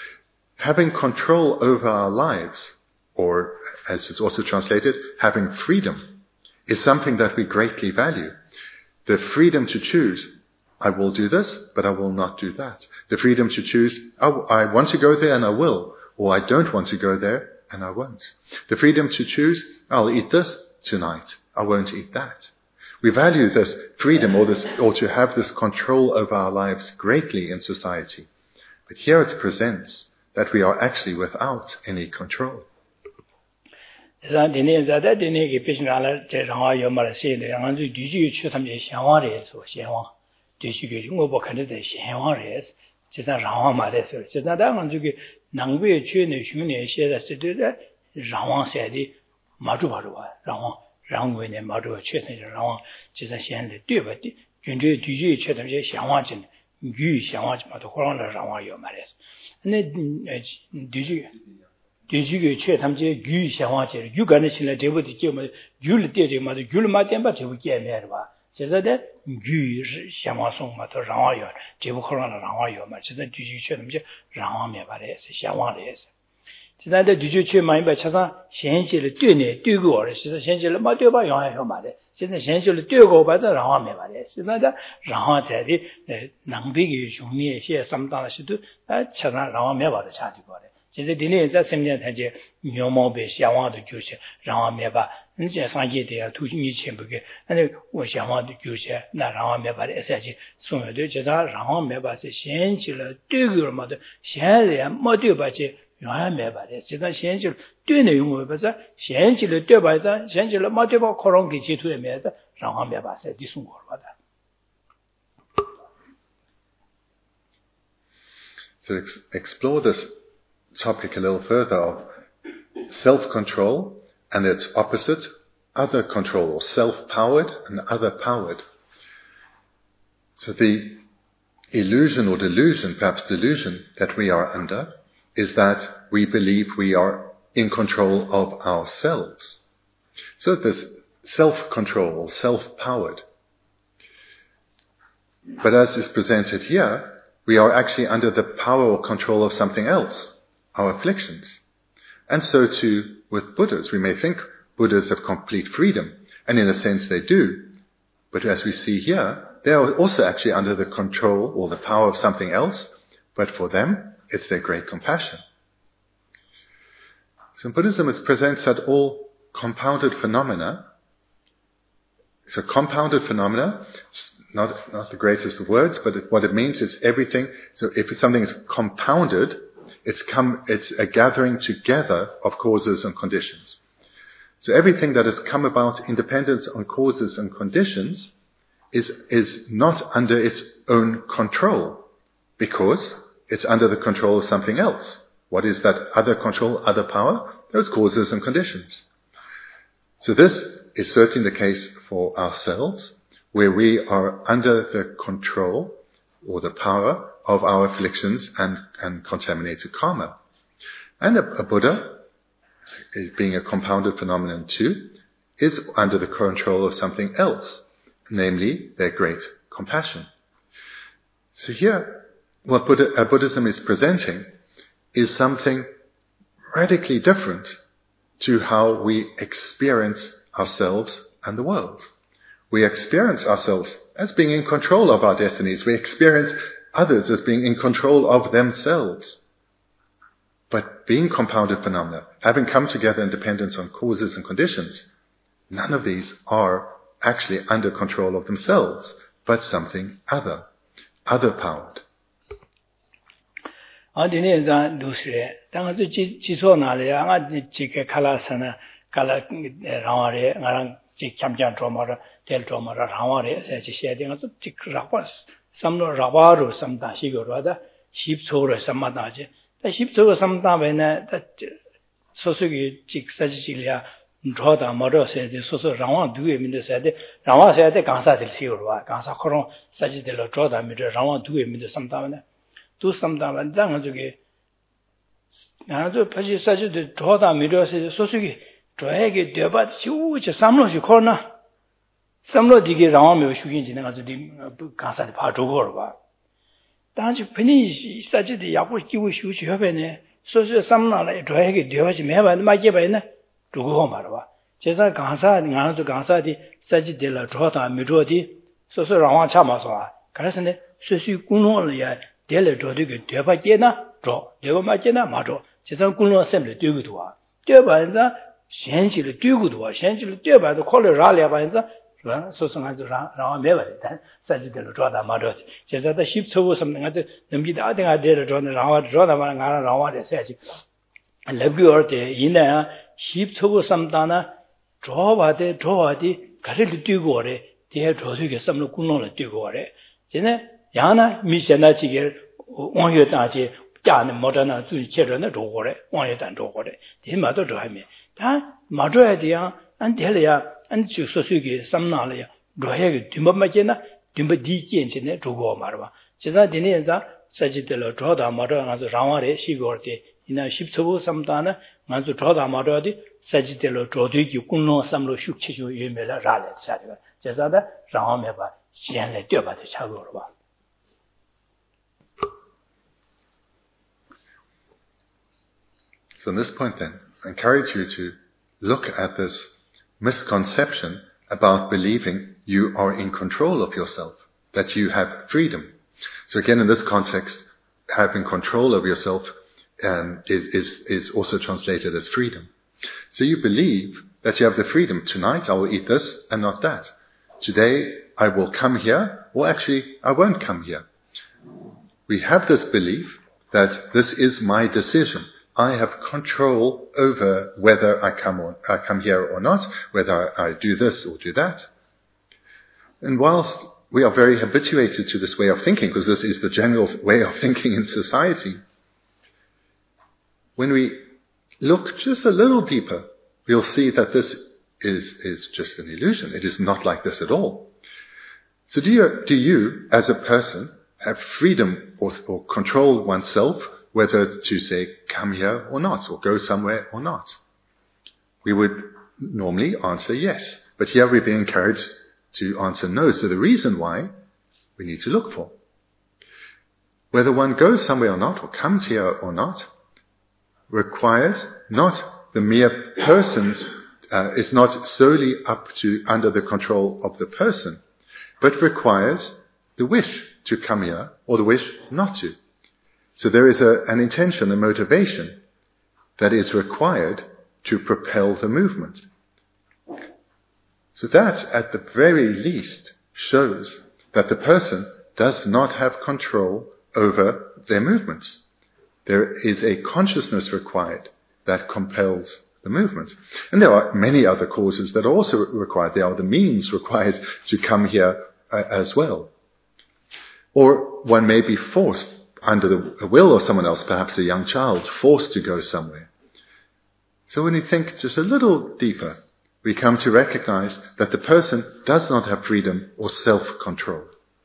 having control over our lives, or as it's also translated, having freedom, is something that we greatly value. The freedom to choose, I will do this, but I will not do that. The freedom to choose, oh, I want to go there and I will, or I don't want to go there and I won't. The freedom to choose, I'll eat this tonight, I won't eat that. We value this freedom or this, or to have this control over our lives greatly in society. But here it presents that we are actually without any control. Dejuge che tamje gyu xiangwa che yu gan ne debu de je ma yu le de de ma de yu le ma den ba debu ge me ba je za de gyu xiangwa song ma to rang wa yo debu kho ran rang wa yo ma je de dejuge che tamje rang wa me ba de se xiangwa de se je za de dejuge che ma ba cha sa xian ji le de ne de go de se xian ji le ma de ba yo ya yo ma de je de xian ji le de go ba de rang wa me ba de se na de rang wa zai de nang de ge xiong nie xie sam da shi de cha sa rang wa me ba de cha ji ba de现在今年在身边谈些牛毛被向往的就是，然后没把，你这上街的呀，突你钱不给，那我向往的就是，那然后没把的三去送了的，就是然后没把这掀起了对个嘛的，现在没对把这原来没把的，现在掀起了对的用不是，掀起了对把这，掀起了没对把可能给接触的没的，然后没把这的送过了的。 So ex- explore this topic a little further of self-control and its opposite, other control, or self-powered and other-powered. So the illusion or delusion, perhaps delusion, that we are under is that we believe we are in control of ourselves. So this self-control or self-powered. But as is presented here, we are actually under the power or control of something else, our afflictions. And so too with Buddhas. We may think Buddhas have complete freedom, and in a sense they do. But as we see here, they are also actually under the control or the power of something else, but for them, it's their great compassion. So in Buddhism, it presents that all compounded phenomena. So compounded phenomena, not, not the greatest of words, but it, what it means is everything. So if something is compounded, it's come, it's a gathering together of causes and conditions. So everything that has come about in dependence on causes and conditions is, is not under its own control, because it's under the control of something else. What is that other control, other power? Those causes and conditions. So this is certainly the case for ourselves, where we are under the control or the power of our afflictions and, and contaminated karma. And a, a Buddha, being a compounded phenomenon too, is under the control of something else, namely their great compassion. So here, what Buddha, uh, Buddhism is presenting is something radically different to how we experience ourselves and the world. We experience ourselves as being in control of our destinies. We experience others as being in control of themselves. But being compounded phenomena, having come together in dependence on causes and conditions, none of these are actually under control of themselves, but something other, other-powered. 어디네 자 누스레 당아도 지 지소나래 아가 지게 칼라스나 칼라 라와레 나랑 지 참장 드라마라 델 드라마라 라와레 세지 셰딩아 또 지크라고 삼로 라바로 삼다 시거로다 십초로 삼마다지 다 십초로 삼다베네 다 소소기 직사지실이야 저다 머러세데 소소 라와 두에 민데세데 라와세데 강사들 시거로와 강사 코로 사지들로 저다 미르 라와 두에 민데 삼다베네 또 삼다만 당은 저기 나도 다시 사지들 저다 미르세 소소기 저에게 되바 지우지 삼로시 코나 삼로 디게 라와메 슈긴 지나가서 디 강사들 봐주고 봐 당시 편히 사지들 야고 끼고 슈시 협에네 소소 삼나라 저에게 되바지 매번 맞게 봐네 두고 말아 제가 강사 나도 강사디 사지들 저다 미르디 소소 라와 참아서 그래서네 소소 군노를 대를 저되게 되바게나 저 되고 맞게나 맞어 제가 군노 셈을 되기도 와 되바인자 현실을 뛰고도 와 현실을 뛰어봐도 콜을 라려봐인자 소송한테 라와 매버다 사지들로 줘다 말어 제가 다 십초고 something 아주 넘기다 아등아 대를 줘는 라와 줘다만 나라 라와를 써야지 랩규어 때 이나 십초고 something나 줘봐대 줘봐디 가리를 뛰고 오래 대 줘서게 something 군노를 뛰고 오래 제네 야나 미션나 지게 원효大姐 자는 모자나 주 체르는 저거래 원효단 저거래 이마도 저하면 다 맞아야 돼요 안 될이야 안 주소수기 삼나래야 로해게 dimba마제나 dim바디견체네 저거 말아 제가 되네자 사지들로 저다 말아서 라와레 시거때 이나 십초부 삼다나 만주 저다 말아디 사지들로 저되기 군노 삼로 슉치주 예매라 라래 자가 제가다 라와메바 시엔에 뛰어봐도 차고로 봐 So on this point then, I encourage you to look at this misconception about believing you are in control of yourself, that you have freedom. So again, in this context, having control of yourself um, is, is, is also translated as freedom. So you believe that you have the freedom. Tonight I will eat this and not that. Today I will come here, or actually I won't come here. We have this belief that this is my decision. I have control over whether I come or I come here or not, whether I do this or do that. And whilst we are very habituated to this way of thinking, because this is the general way of thinking in society, when we look just a little deeper, we'll see that this is, is just an illusion. It is not like this at all. So do you, do you as a person, have freedom or, or control oneself, whether to say, come here or not, or go somewhere or not? We would normally answer yes. But here we're being encouraged to answer no. So the reason why we need to look for. Whether one goes somewhere or not, or comes here or not, requires not the mere person's, uh, is not solely up to, under the control of the person. but requires the wish to come here or the wish not to. So there is a, an intention, a motivation that is required to propel the movement. So that, at the very least, shows that the person does not have control over their movements. There is a consciousness required that compels the movement. And there are many other causes that are also required. There are the means required to come here uh, as well. Or one may be forced, under the will of someone else, perhaps a young child, forced to go somewhere. So when we think just a little deeper, we come to recognize that the person does not have freedom or self-control.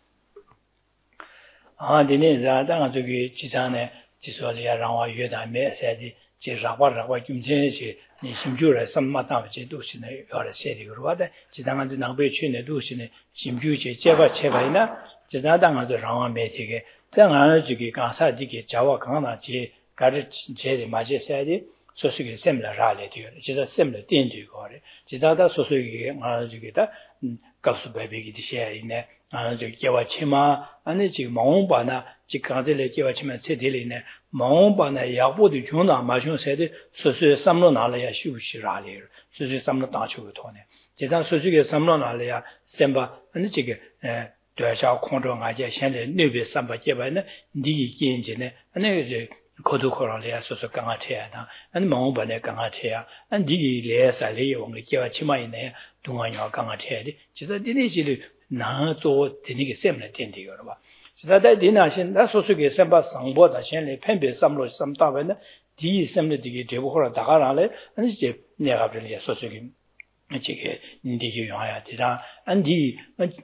Ah, dine za da nga zugi jizane jisoli ya rangwa yue da me se di ji rawa rawa yumjen ji ni simju ra samma da ji du shi ne yo ra se di ro da ji da nga de nang be chu ne du shi ne simju ji je ba che ba ina ji da da nga de rangwa me ji ge da nga ji ge ga sa di ge ja wa ga na ji ga ri je de ma je se di so su ge sem la ra le di ji da sem le tin di go re ji da da so su ge nga ji ge da ga su ba be gi di she ne 아, 저 개와 치마 아니 지금 마음바나 지가들에 개와 치마 세들이네 마음바나 야보도 중나 마중 세대 소소에 삼로 나라야 쉬우시라리 소소에 삼로 다치고 도네 제가 소소에 삼로 나라야 셈바 아니 지게 에 되샤 공정 아제 현재 네베 삼바 개바네 니 견제네 아니 이제 고도코라리아 소소 강아태야다 아니 마음바네 강아태야 아니 니 레사리 용의 개와 치마이네 동안이와 강아태야리 제가 니네지를 나 또 되니게 셈네 된디가 봐. 지다다 디나신 나 소수게 셈바 상보다 신레 펜베 삼로 삼다베네 디 셈네 디게 되보라 다가라래 아니 이제 내가 그러니 소수게 이게 인디게 요야 디다 안디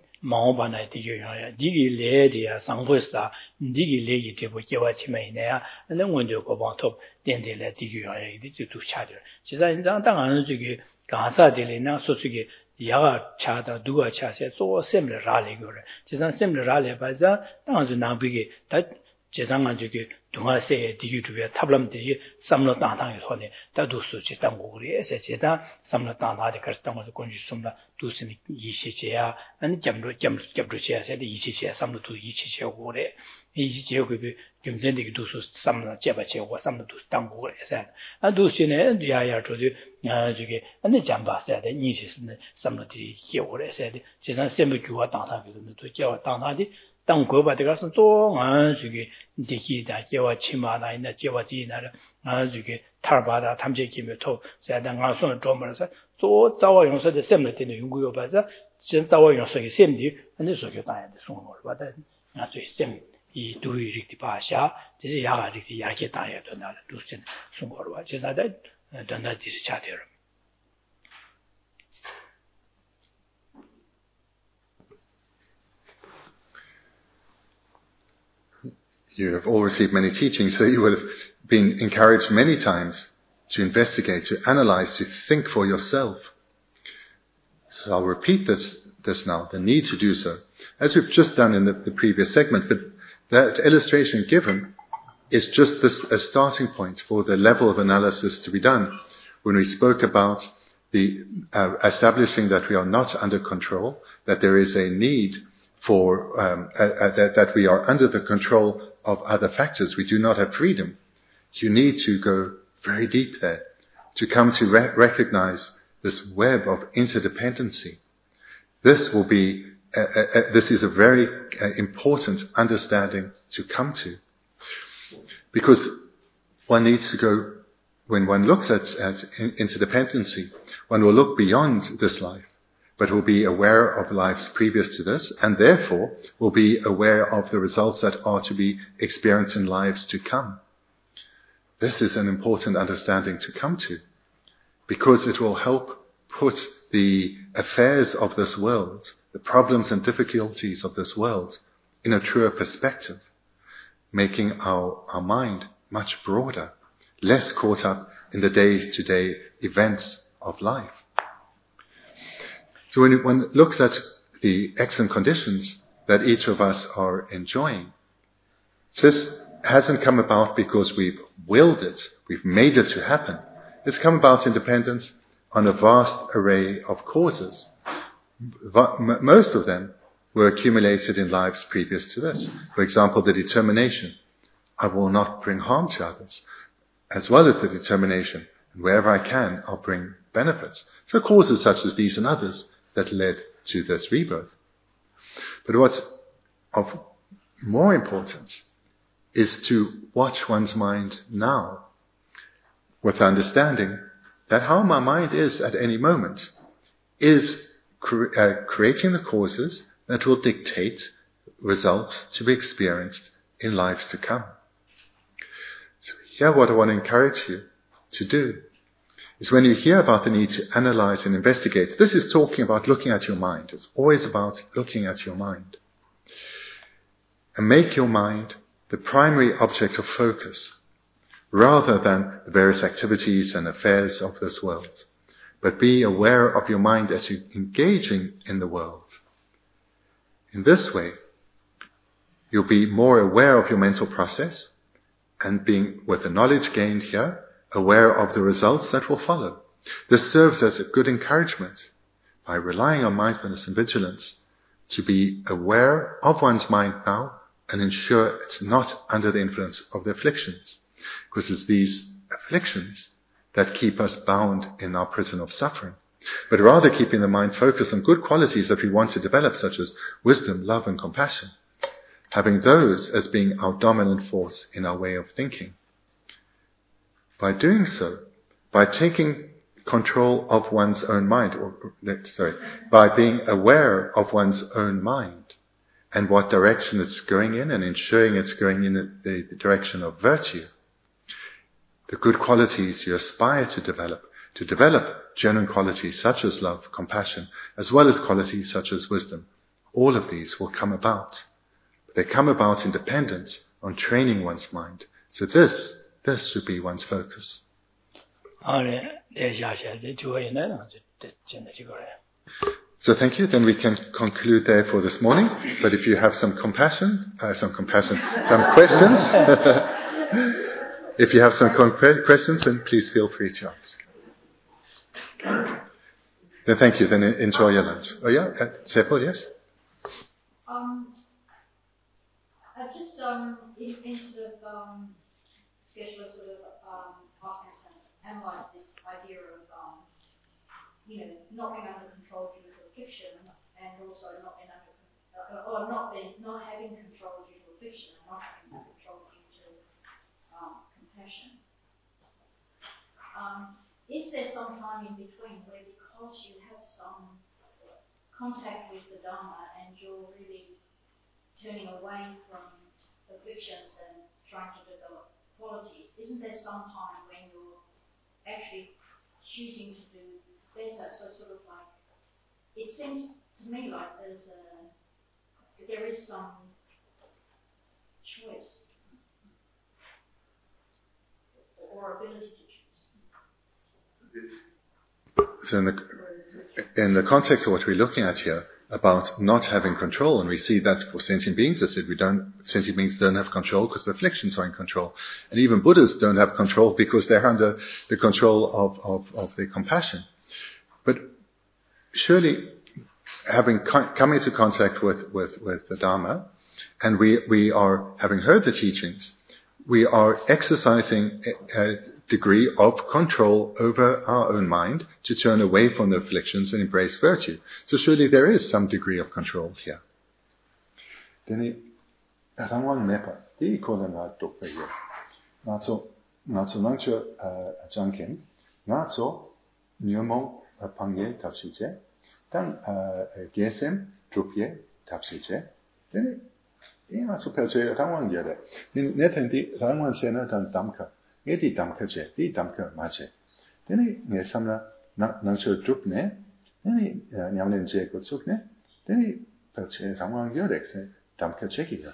마오바나 디게 요야 디게 레디야 상보사 디게 레기 되보 개와 치매네야 는 원조 고방톱 된데래 디게 요야 이디 또 차들 지다 인장 당하는 저기 가사들이나 소수게 야가 차다 누가 차세 또 셈을 라리고래 지상 셈을 라리 바자 당주 나비게 다 제상한 저기 동아세에 디기두에 탑람들이 삼로 땅땅이 손에 다두수 지땅고리에서 제다 삼로 땅다리 가스땅을 건지 숨다 두스니 이시제야 아니 점로 점 접주시야세 이시제 삼로도 이시제고래 이시제고비 gemzendik dusu samna jeba jewa samna dusu tanggo sa a dusine ya ya zhe a zhe ane jamba sa de ni shi ne samna di jewo le sa de ji san sem bu wa dang ta bi de du jewa dang ta de dang go ba de ga san zo a zhe de ki da jewa chi ma na ina jewa ji na a zhe tar ba da tam je ki me to sa da nga son zhe mo sa zo zao wa yong se de sem le de ne yong gu yo ba sa jen zao wa yong se ge sem di ane so ge da ya de song mo ba da a zhe sem 이 두이 릭디 바샤 이제 야가 릭디 야게 다야 된다 두신 송거로 제가다 된다 디스 차대로 You have all received many teachings, so you will have been encouraged many times to investigate, to analyze, to think for yourself. So I'll repeat this this now, the need to do so, as we've just done in the, the previous segment, but that illustration given is just this, a starting point for the level of analysis to be done. When we spoke about the uh, establishing that we are not under control, that there is a need for um, uh, uh, that, that we are under the control of other factors. We do not have freedom. You need to go very deep there to come to re- recognize this web of interdependency. This will be Uh, uh, uh, this is a very uh, important understanding to come to. Because one needs to go, when one looks at, at interdependency, one will look beyond this life, but will be aware of lives previous to this, and therefore will be aware of the results that are to be experienced in lives to come. This is an important understanding to come to, because it will help put the affairs of this world, the problems and difficulties of this world, in a truer perspective, making our, our mind much broader, less caught up in the day-to-day events of life. So when one looks at the excellent conditions that each of us are enjoying, this hasn't come about because we've willed it, we've made it to happen. It's come about in dependence on a vast array of causes. Most of them were accumulated in lives previous to this. For example, the determination, I will not bring harm to others, as well as the determination, and wherever I can, I'll bring benefits. So causes such as these and others that led to this rebirth. But what's of more importance is to watch one's mind now with understanding that how my mind is at any moment is cre- uh, creating the causes that will dictate results to be experienced in lives to come. So here what I want to encourage you to do is when you hear about the need to analyze and investigate, this is talking about looking at your mind. It's always about looking at your mind. And make your mind the primary object of focus, rather than the various activities and affairs of this world. But be aware of your mind as you're engaging in the world. In this way, you'll be more aware of your mental process, and being, with the knowledge gained here, aware of the results that will follow. This serves as a good encouragement, by relying on mindfulness and vigilance, to be aware of one's mind now, and ensure it's not under the influence of the afflictions. Because it's these afflictions that keep us bound in our prison of suffering. But rather keeping the mind focused on good qualities that we want to develop, such as wisdom, love, and compassion. Having those as being our dominant force in our way of thinking. By doing so, by taking control of one's own mind, or sorry, by being aware of one's own mind, and what direction it's going in, and ensuring it's going in the direction of virtue, the good qualities you aspire to develop, to develop genuine qualities such as love, compassion, as well as qualities such as wisdom, all of these will come about. They come about in dependence on training one's mind. So this, this should be one's focus. So thank you. Then we can conclude there for this morning. But if you have some compassion, uh, some compassion, some questions, if you have some con- questions, then please feel free to ask. Then thank you. Then enjoy your lunch. Oh yeah, uh, Seppo, yes. Um, I just um in, in sort of um, schedule sort of um asking us to analyze this idea of um you know not being under control due to affliction, and also not being under uh, or not being not having control due to affliction, and not having control due to um, compassion. Um, is there some time in between where, because you have some contact with the Dharma and you're really turning away from afflictions and trying to develop qualities, isn't there some time when you're actually choosing to do better? So sort of like, it seems to me like there's a, there is some choice or ability to choose. So in the, in the context of what we're looking at here, about not having control, and we see that for sentient beings, I said we don't, sentient beings don't have control because the afflictions are in control. And even Buddhas don't have control because they're under the control of, of, of their compassion. But surely, having co- come into contact with, with, with the Dharma, and we, we are, having heard the teachings, we are exercising a, a degree of control over our own mind to turn away from the afflictions and embrace virtue. So surely there is some degree of control here. Then rangwang mepa di kola na dokpe ye. Nazo nazo nangcho jankin nazo nyumo pangye tapsije dan gesem drupye tapsije. Then ina so pelche rangwang yere. Netendi rangwang sena dan damka. Edi damka che, di damka mache. Deni ne samla nangcho drupne, deni nyamlen je kutsukne, deni pelche rangwang yorekse damka chekiya.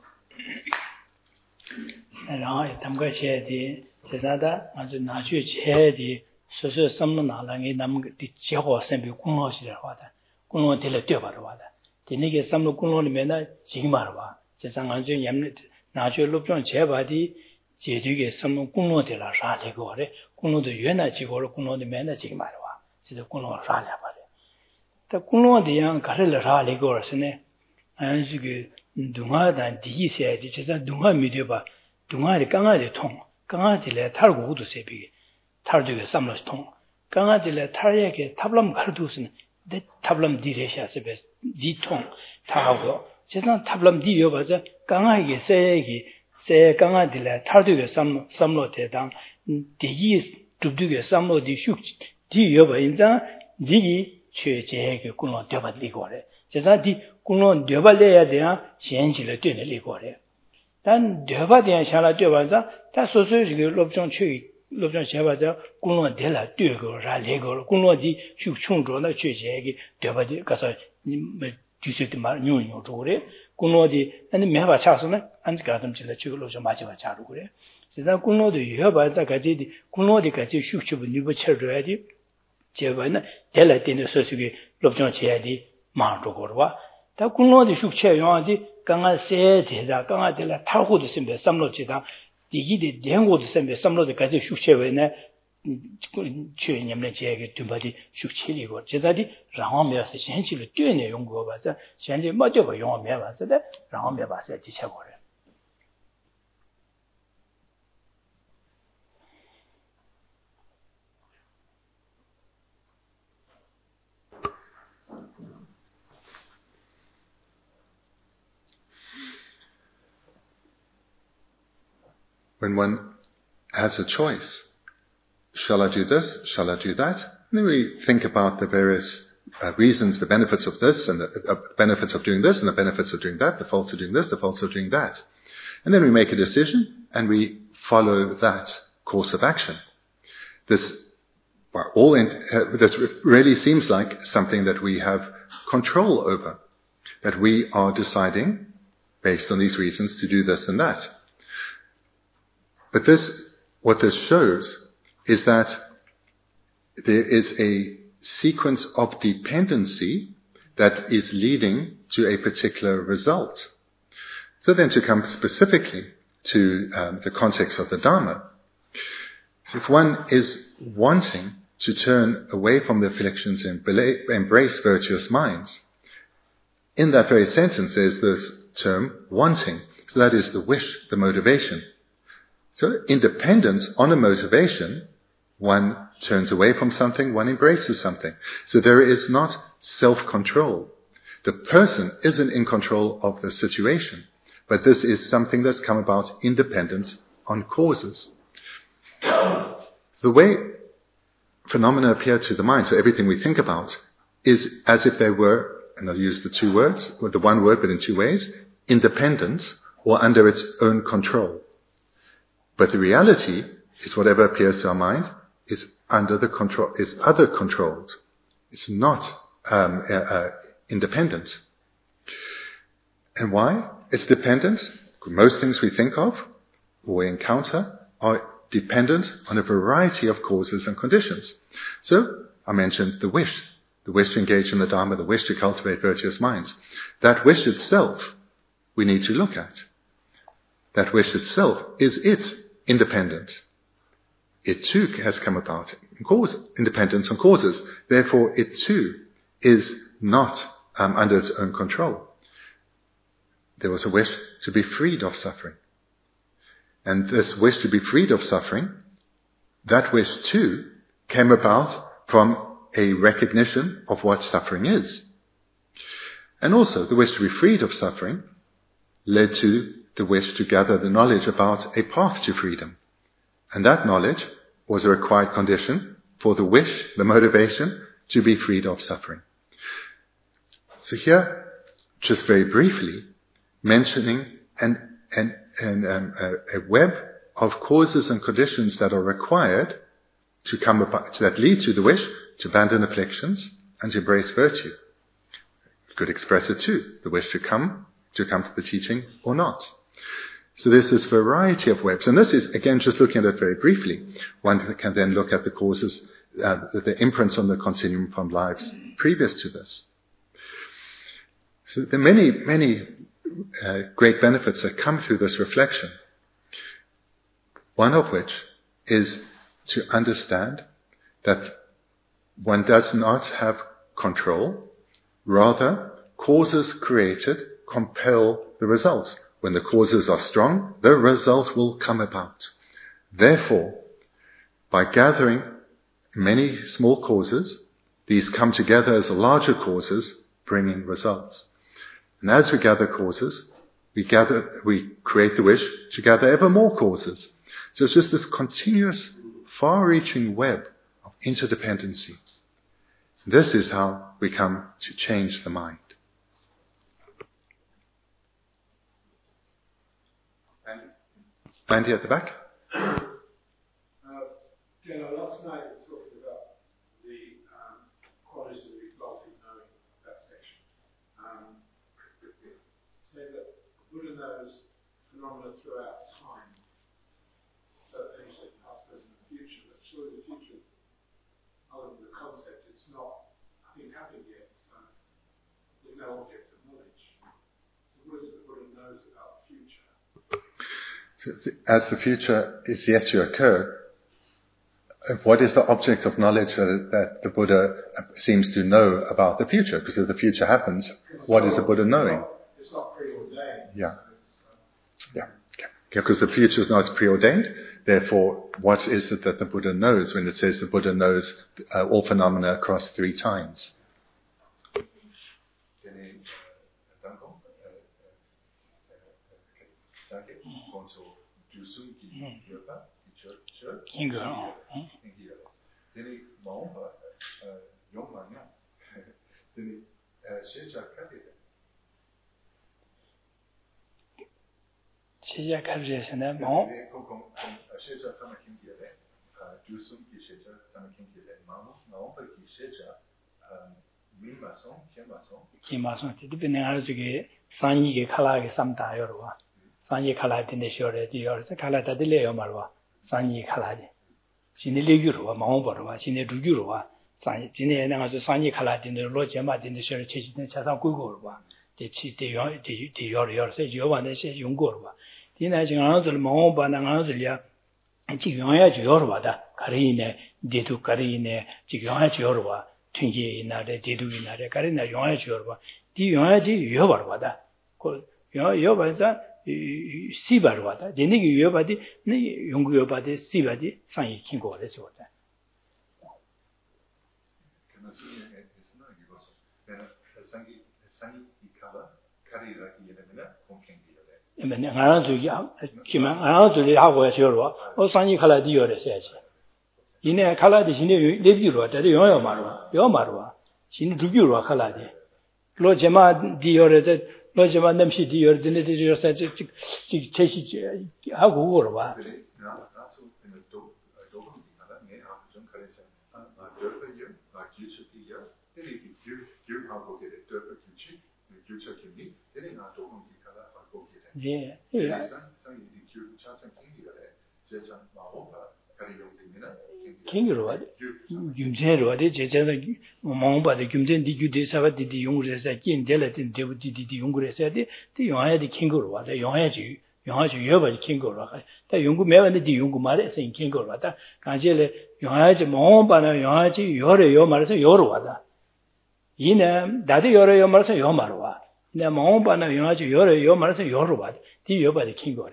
Rang damka che di sesada azu nachu che di soso samno nala ngi nam di cheho sembi kunlo shi wa da. Kunlo de le tyo ba wa da. Deni ge samno kunlo le mena jingma wa. Sesang anju yamne nachu lupjon che ba di 제주게 섬은 공로들라 라레고래 공로도原来 지고로 공로도 맨날 지금 말와 진짜 공로 라래 봐래 또 공로도 양 가를 라레고르스네 안식이 동아단 디히세디 제가 동아 미디어바 동아리 강아지 통 강아지래 탈고도 세비 탈되게 삼러스 통 강아지래 탈에게 탑람 가르두스는 데 탑람 디레샤스베 디통 타하고 제가 탑람 디여봐자 강아에게 세기 세 강아지래 탈되게 삼 삼로 대당 디히 줍두게 삼로 디슉 디여봐 인자 디기 최제게 군로 되버리고래 제가 디 군로 되버려야 돼야 현실을 되내리고래 단 되버려야 샤라 되봐자 다 소소지게 롭종 최 롭종 제봐자 군로 되라 되고 라레고 군로디 슉충조나 최제게 되버리 가서 뒤세도 말 뉴뉴 조래 군로디 아니 매바 차서는 안지 가슴 질러 죽을로 좀 맞아 자루 그래 제가 군로도 여봐자 가지디 군로디 같이 슉슉 니버 쳐줘야 돼 제바는 될라 때는 소식이 롭종 제야디 마르고와 다 군로디 슉쳐 용하디 강아 세대다 강아 될라 타고도 심베 삼로지다 디기디 den고도 심베 삼로도 같이 슉쳐외네 최님네 제게 둠바디 슉치리고 제다디 라오메스 현실을 뛰어내 용거 봐서 현재 뭐죠 용어 봐서데 라오메 봐서 지쳐고래 When one has a choice, shall I do this, shall I do that? And then we think about the various uh, reasons, the benefits of this, and the uh, benefits of doing this, and the benefits of doing that, the faults of doing this, the faults of doing that. And then we make a decision, and we follow that course of action. This, well, all in, uh, this really seems like something that we have control over, that we are deciding, based on these reasons, to do this and that. But this, what this shows is that there is a sequence of dependency that is leading to a particular result. So then to come specifically to um, the context of the Dharma, so if one is wanting to turn away from the afflictions and embrace virtuous minds, in that very sentence there's this term wanting. So that is the wish, the motivation. So independence on a motivation, one turns away from something, one embraces something. So there is not self-control. The person isn't in control of the situation, but this is something that's come about independence on causes. The way phenomena appear to the mind, so everything we think about, is as if they were, and I'll use the two words, or the one word but in two ways, independent or under its own control. But the reality is whatever appears to our mind is under the control, is other controlled. It's not um, uh, uh, independent. And why? It's dependent. Most things we think of or we encounter are dependent on a variety of causes and conditions. So I mentioned the wish, the wish to engage in the Dharma, the wish to cultivate virtuous minds. That wish itself we need to look at. That wish itself is it. Independent. It too has come about in cause, independence on causes. Therefore, it too is not um, under its own control. There was a wish to be freed of suffering. And this wish to be freed of suffering, that wish too came about from a recognition of what suffering is. And also, the wish to be freed of suffering led to the wish to gather the knowledge about a path to freedom. And that knowledge was a required condition for the wish, the motivation, to be freed of suffering. So here, just very briefly, mentioning an, an, an, um, a, a web of causes and conditions that are required to come about, that lead to the wish to abandon afflictions and to embrace virtue. You could express it too, the wish to come, to come to the teaching or not. So there's this variety of webs. And this is, again, just looking at it very briefly. One can then look at the causes, uh, the imprints on the continuum from lives previous to this. So there are many, many uh, great benefits that come through this reflection. One of which is to understand that one does not have control. Rather, causes created compel the results. When the causes are strong, the result will come about. Therefore, by gathering many small causes, these come together as larger causes, bringing results. And as we gather causes, we gather, we create the wish to gather ever more causes. So it's just this continuous, far-reaching web of interdependency. This is how we come to change the mind. Andy, Andy at the back. Uh, you know, last night we were talking about the um, qualities of the exalted knowing, that section. Um, say that Buddha knows phenomena throughout time. So things like past, present, and future. But surely the future is other than the concept, it's not, nothing's happened yet, so there's no object of knowledge. So what is it that Buddha knows about the future? So th- as the future is yet to occur, what is the object of knowledge that, that the Buddha seems to know about the future? Because if the future happens, what is the Buddha knowing? It's not preordained. Yeah. So it's, uh, Yeah. Okay. Because the future is not preordained. Therefore, what is it that the Buddha knows when it says the Buddha knows uh, all phenomena across three times? Kinga. Sheja Kabjesana, Mom. Kimason, depending on the Sani Kala Samta Yorwa. Sani Kala in the shore, the Yorza Kala de Leo Marwa, Sani Kaladi. Sinili Gurua, Maomborwa, Sine Dugurua, Sani and Sani Kala in the Rojama in the shore, Chasing Chasam Gugurwa, the Yor, say Jovan, they say Yungurwa. Dina Jinganzo Maomba and Anzulia, and Chigaya Yorwada, Karine, Ditu Karine, Chigaya Yorwa, Twingy in the Didu in the Karina Yoya Yorwa, Di Yoyaji Yobarwada, Yobaza. Sibarwada, the Nigi Yobadi, Yungu Yobadi, Sibadi, Sangi Kingo, that's what. I mean, I don't do I don't do how was your or Sangi Kala Dior says. In a Kala, the Sine Libura, the Yomarwa, Yomarwa, Sin Dugura Kaladi. Lord Jama Dior. Lojama Namshi Dior, the Nidio said, Chesi, how were what? Yeah, yeah. King Road, Gumzen Road, Jajan, Momba, the Gumzen, the Jude Savati, the Yungres, I came Delatin, the Yungres, the Yohaya, the Kingo, the Yohaji, Yohaji, Yoba, Kingo, the Yungu Mevan, the Yungu Mare, saying Kingo, Kanjele, Yohaji, Momba, Yohaji, Yore, Yomar, Yorwada. In a Daddy Yore, Yomar, Yomarwa. In a Momba, Yohaji, Yore, Yomar, Yorwad, the Yoba, the Kingo,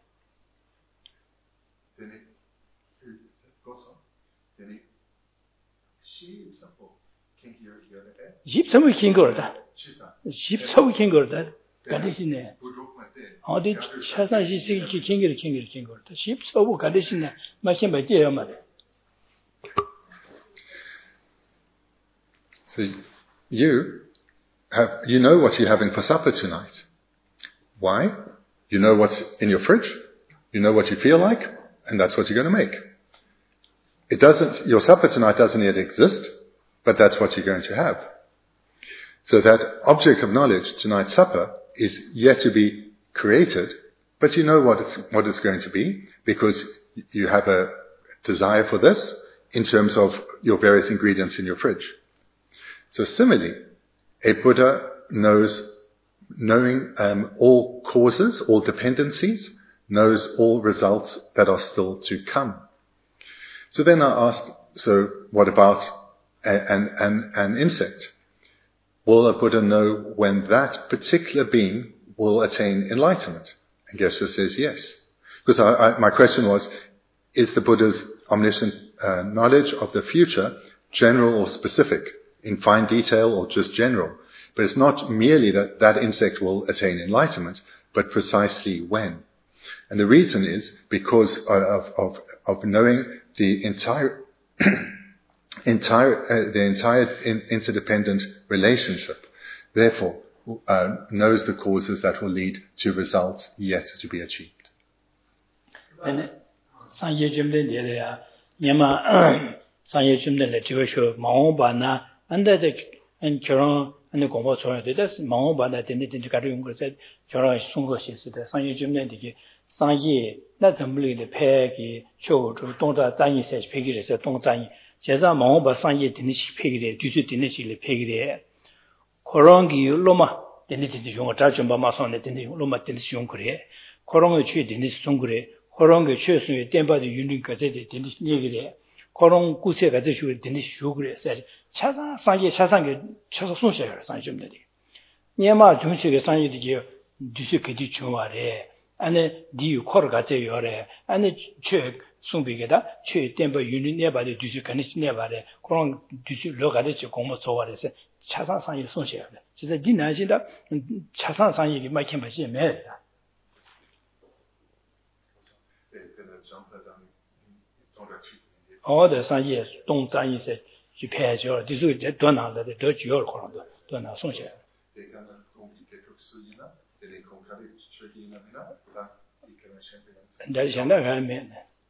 Jeep some we can go that. Jeep so we can go that. Gadisine. How did Shasa she see king it king it king go. The sheep so Gadisine, machine by dear mother. So you have you know what you're having for supper tonight. Why? You know what's in your fridge, you know what you feel like, and that's what you're going to make. It doesn't, your supper tonight doesn't yet exist, but that's what you're going to have. So that object of knowledge, tonight's supper, is yet to be created, but you know what it's, what it's going to be, because you have a desire for this in terms of your various ingredients in your fridge. So similarly, a Buddha knows, knowing um, all causes, all dependencies, knows all results that are still to come. So then I asked, so what about an, an, an insect? will a Buddha know when that particular being will attain enlightenment? And Geshe says yes. Because I, I, my question was, is the Buddha's omniscient uh, knowledge of the future general or specific, in fine detail or just general? But it's not merely that that insect will attain enlightenment, but precisely when. And the reason is because of, of, of knowing the entire, entire, uh, the entire in, interdependent relationship. Therefore, uh, knows the causes that will lead to results yet to be achieved. And sanje jumden de ya nyama sanje jumden le jiwe sho mao ba na anda de en choro ane gongbo so de das mao ba na de de de ga de yong ge se choro song ge xie de sanje jumden de ge sanje na zhen li de pe ge chou zhu dong zha zan yi se pe ge se dong zan yi jie zha mao ba sanje de ni xi pe ge de du su de ni xi le pe ge de korong gi lo ma de ni de yong zha zhen ba ma song de de lo ma de xi yong ge korong ge chue de ni song ge 코롱게 최수의 땜바디 유니까지 되는 얘기래. 코롱 구세가 되시고 되는 쇼그래. 차상 상계 차상계 차서 손셔요. 상점들이. 니마 중식의 상계들이 뒤식게 중화래. 안에 니 코르 가제 요래. 안에 최 송비게다. 최 땜바 유니 내바디 뒤식하는 내바래. 코롱 뒤식 로가데 공모 소화래서 차상 상계 손셔요. 진짜 니 나신다 차상 상계가 막힌 맛이 매다. all the sanje dong zan yi se ji pe jiao de zu de duan na de de jiao de kuang de duan na song xie de xian de gan men.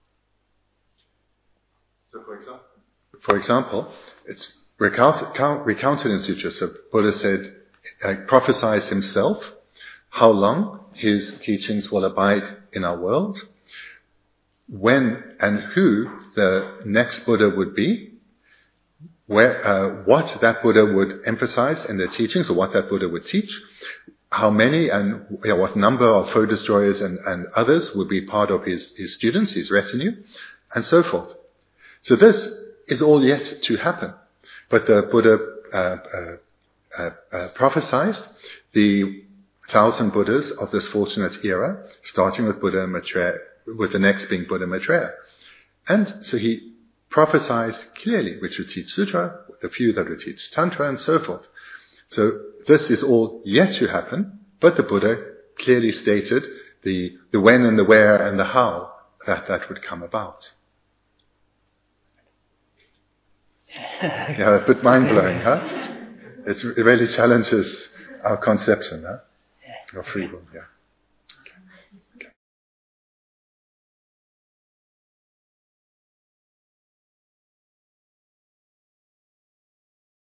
So for example, for example, it's recounted, recounted in Sutra. So Buddha said, uh, prophesies himself how long his teachings will abide in our world, when and who the next Buddha would be, where, uh, what that Buddha would emphasize in their teachings, or what that Buddha would teach, how many and you know, what number of foe destroyers and, and others would be part of his, his students, his retinue, and so forth. So this is all yet to happen. But the Buddha uh, uh, uh, uh, prophesied the thousand Buddhas of this fortunate era, starting with Buddha Maitreya, with the next being Buddha Maitreya. And so he prophesied clearly which would teach Sutra, the few that would teach Tantra, and so forth. So this is all yet to happen, but the Buddha clearly stated the, the when and the where and the how that that would come about. Yeah, a bit mind-blowing, huh? It's, it really challenges our conception, huh? Of free will, yeah.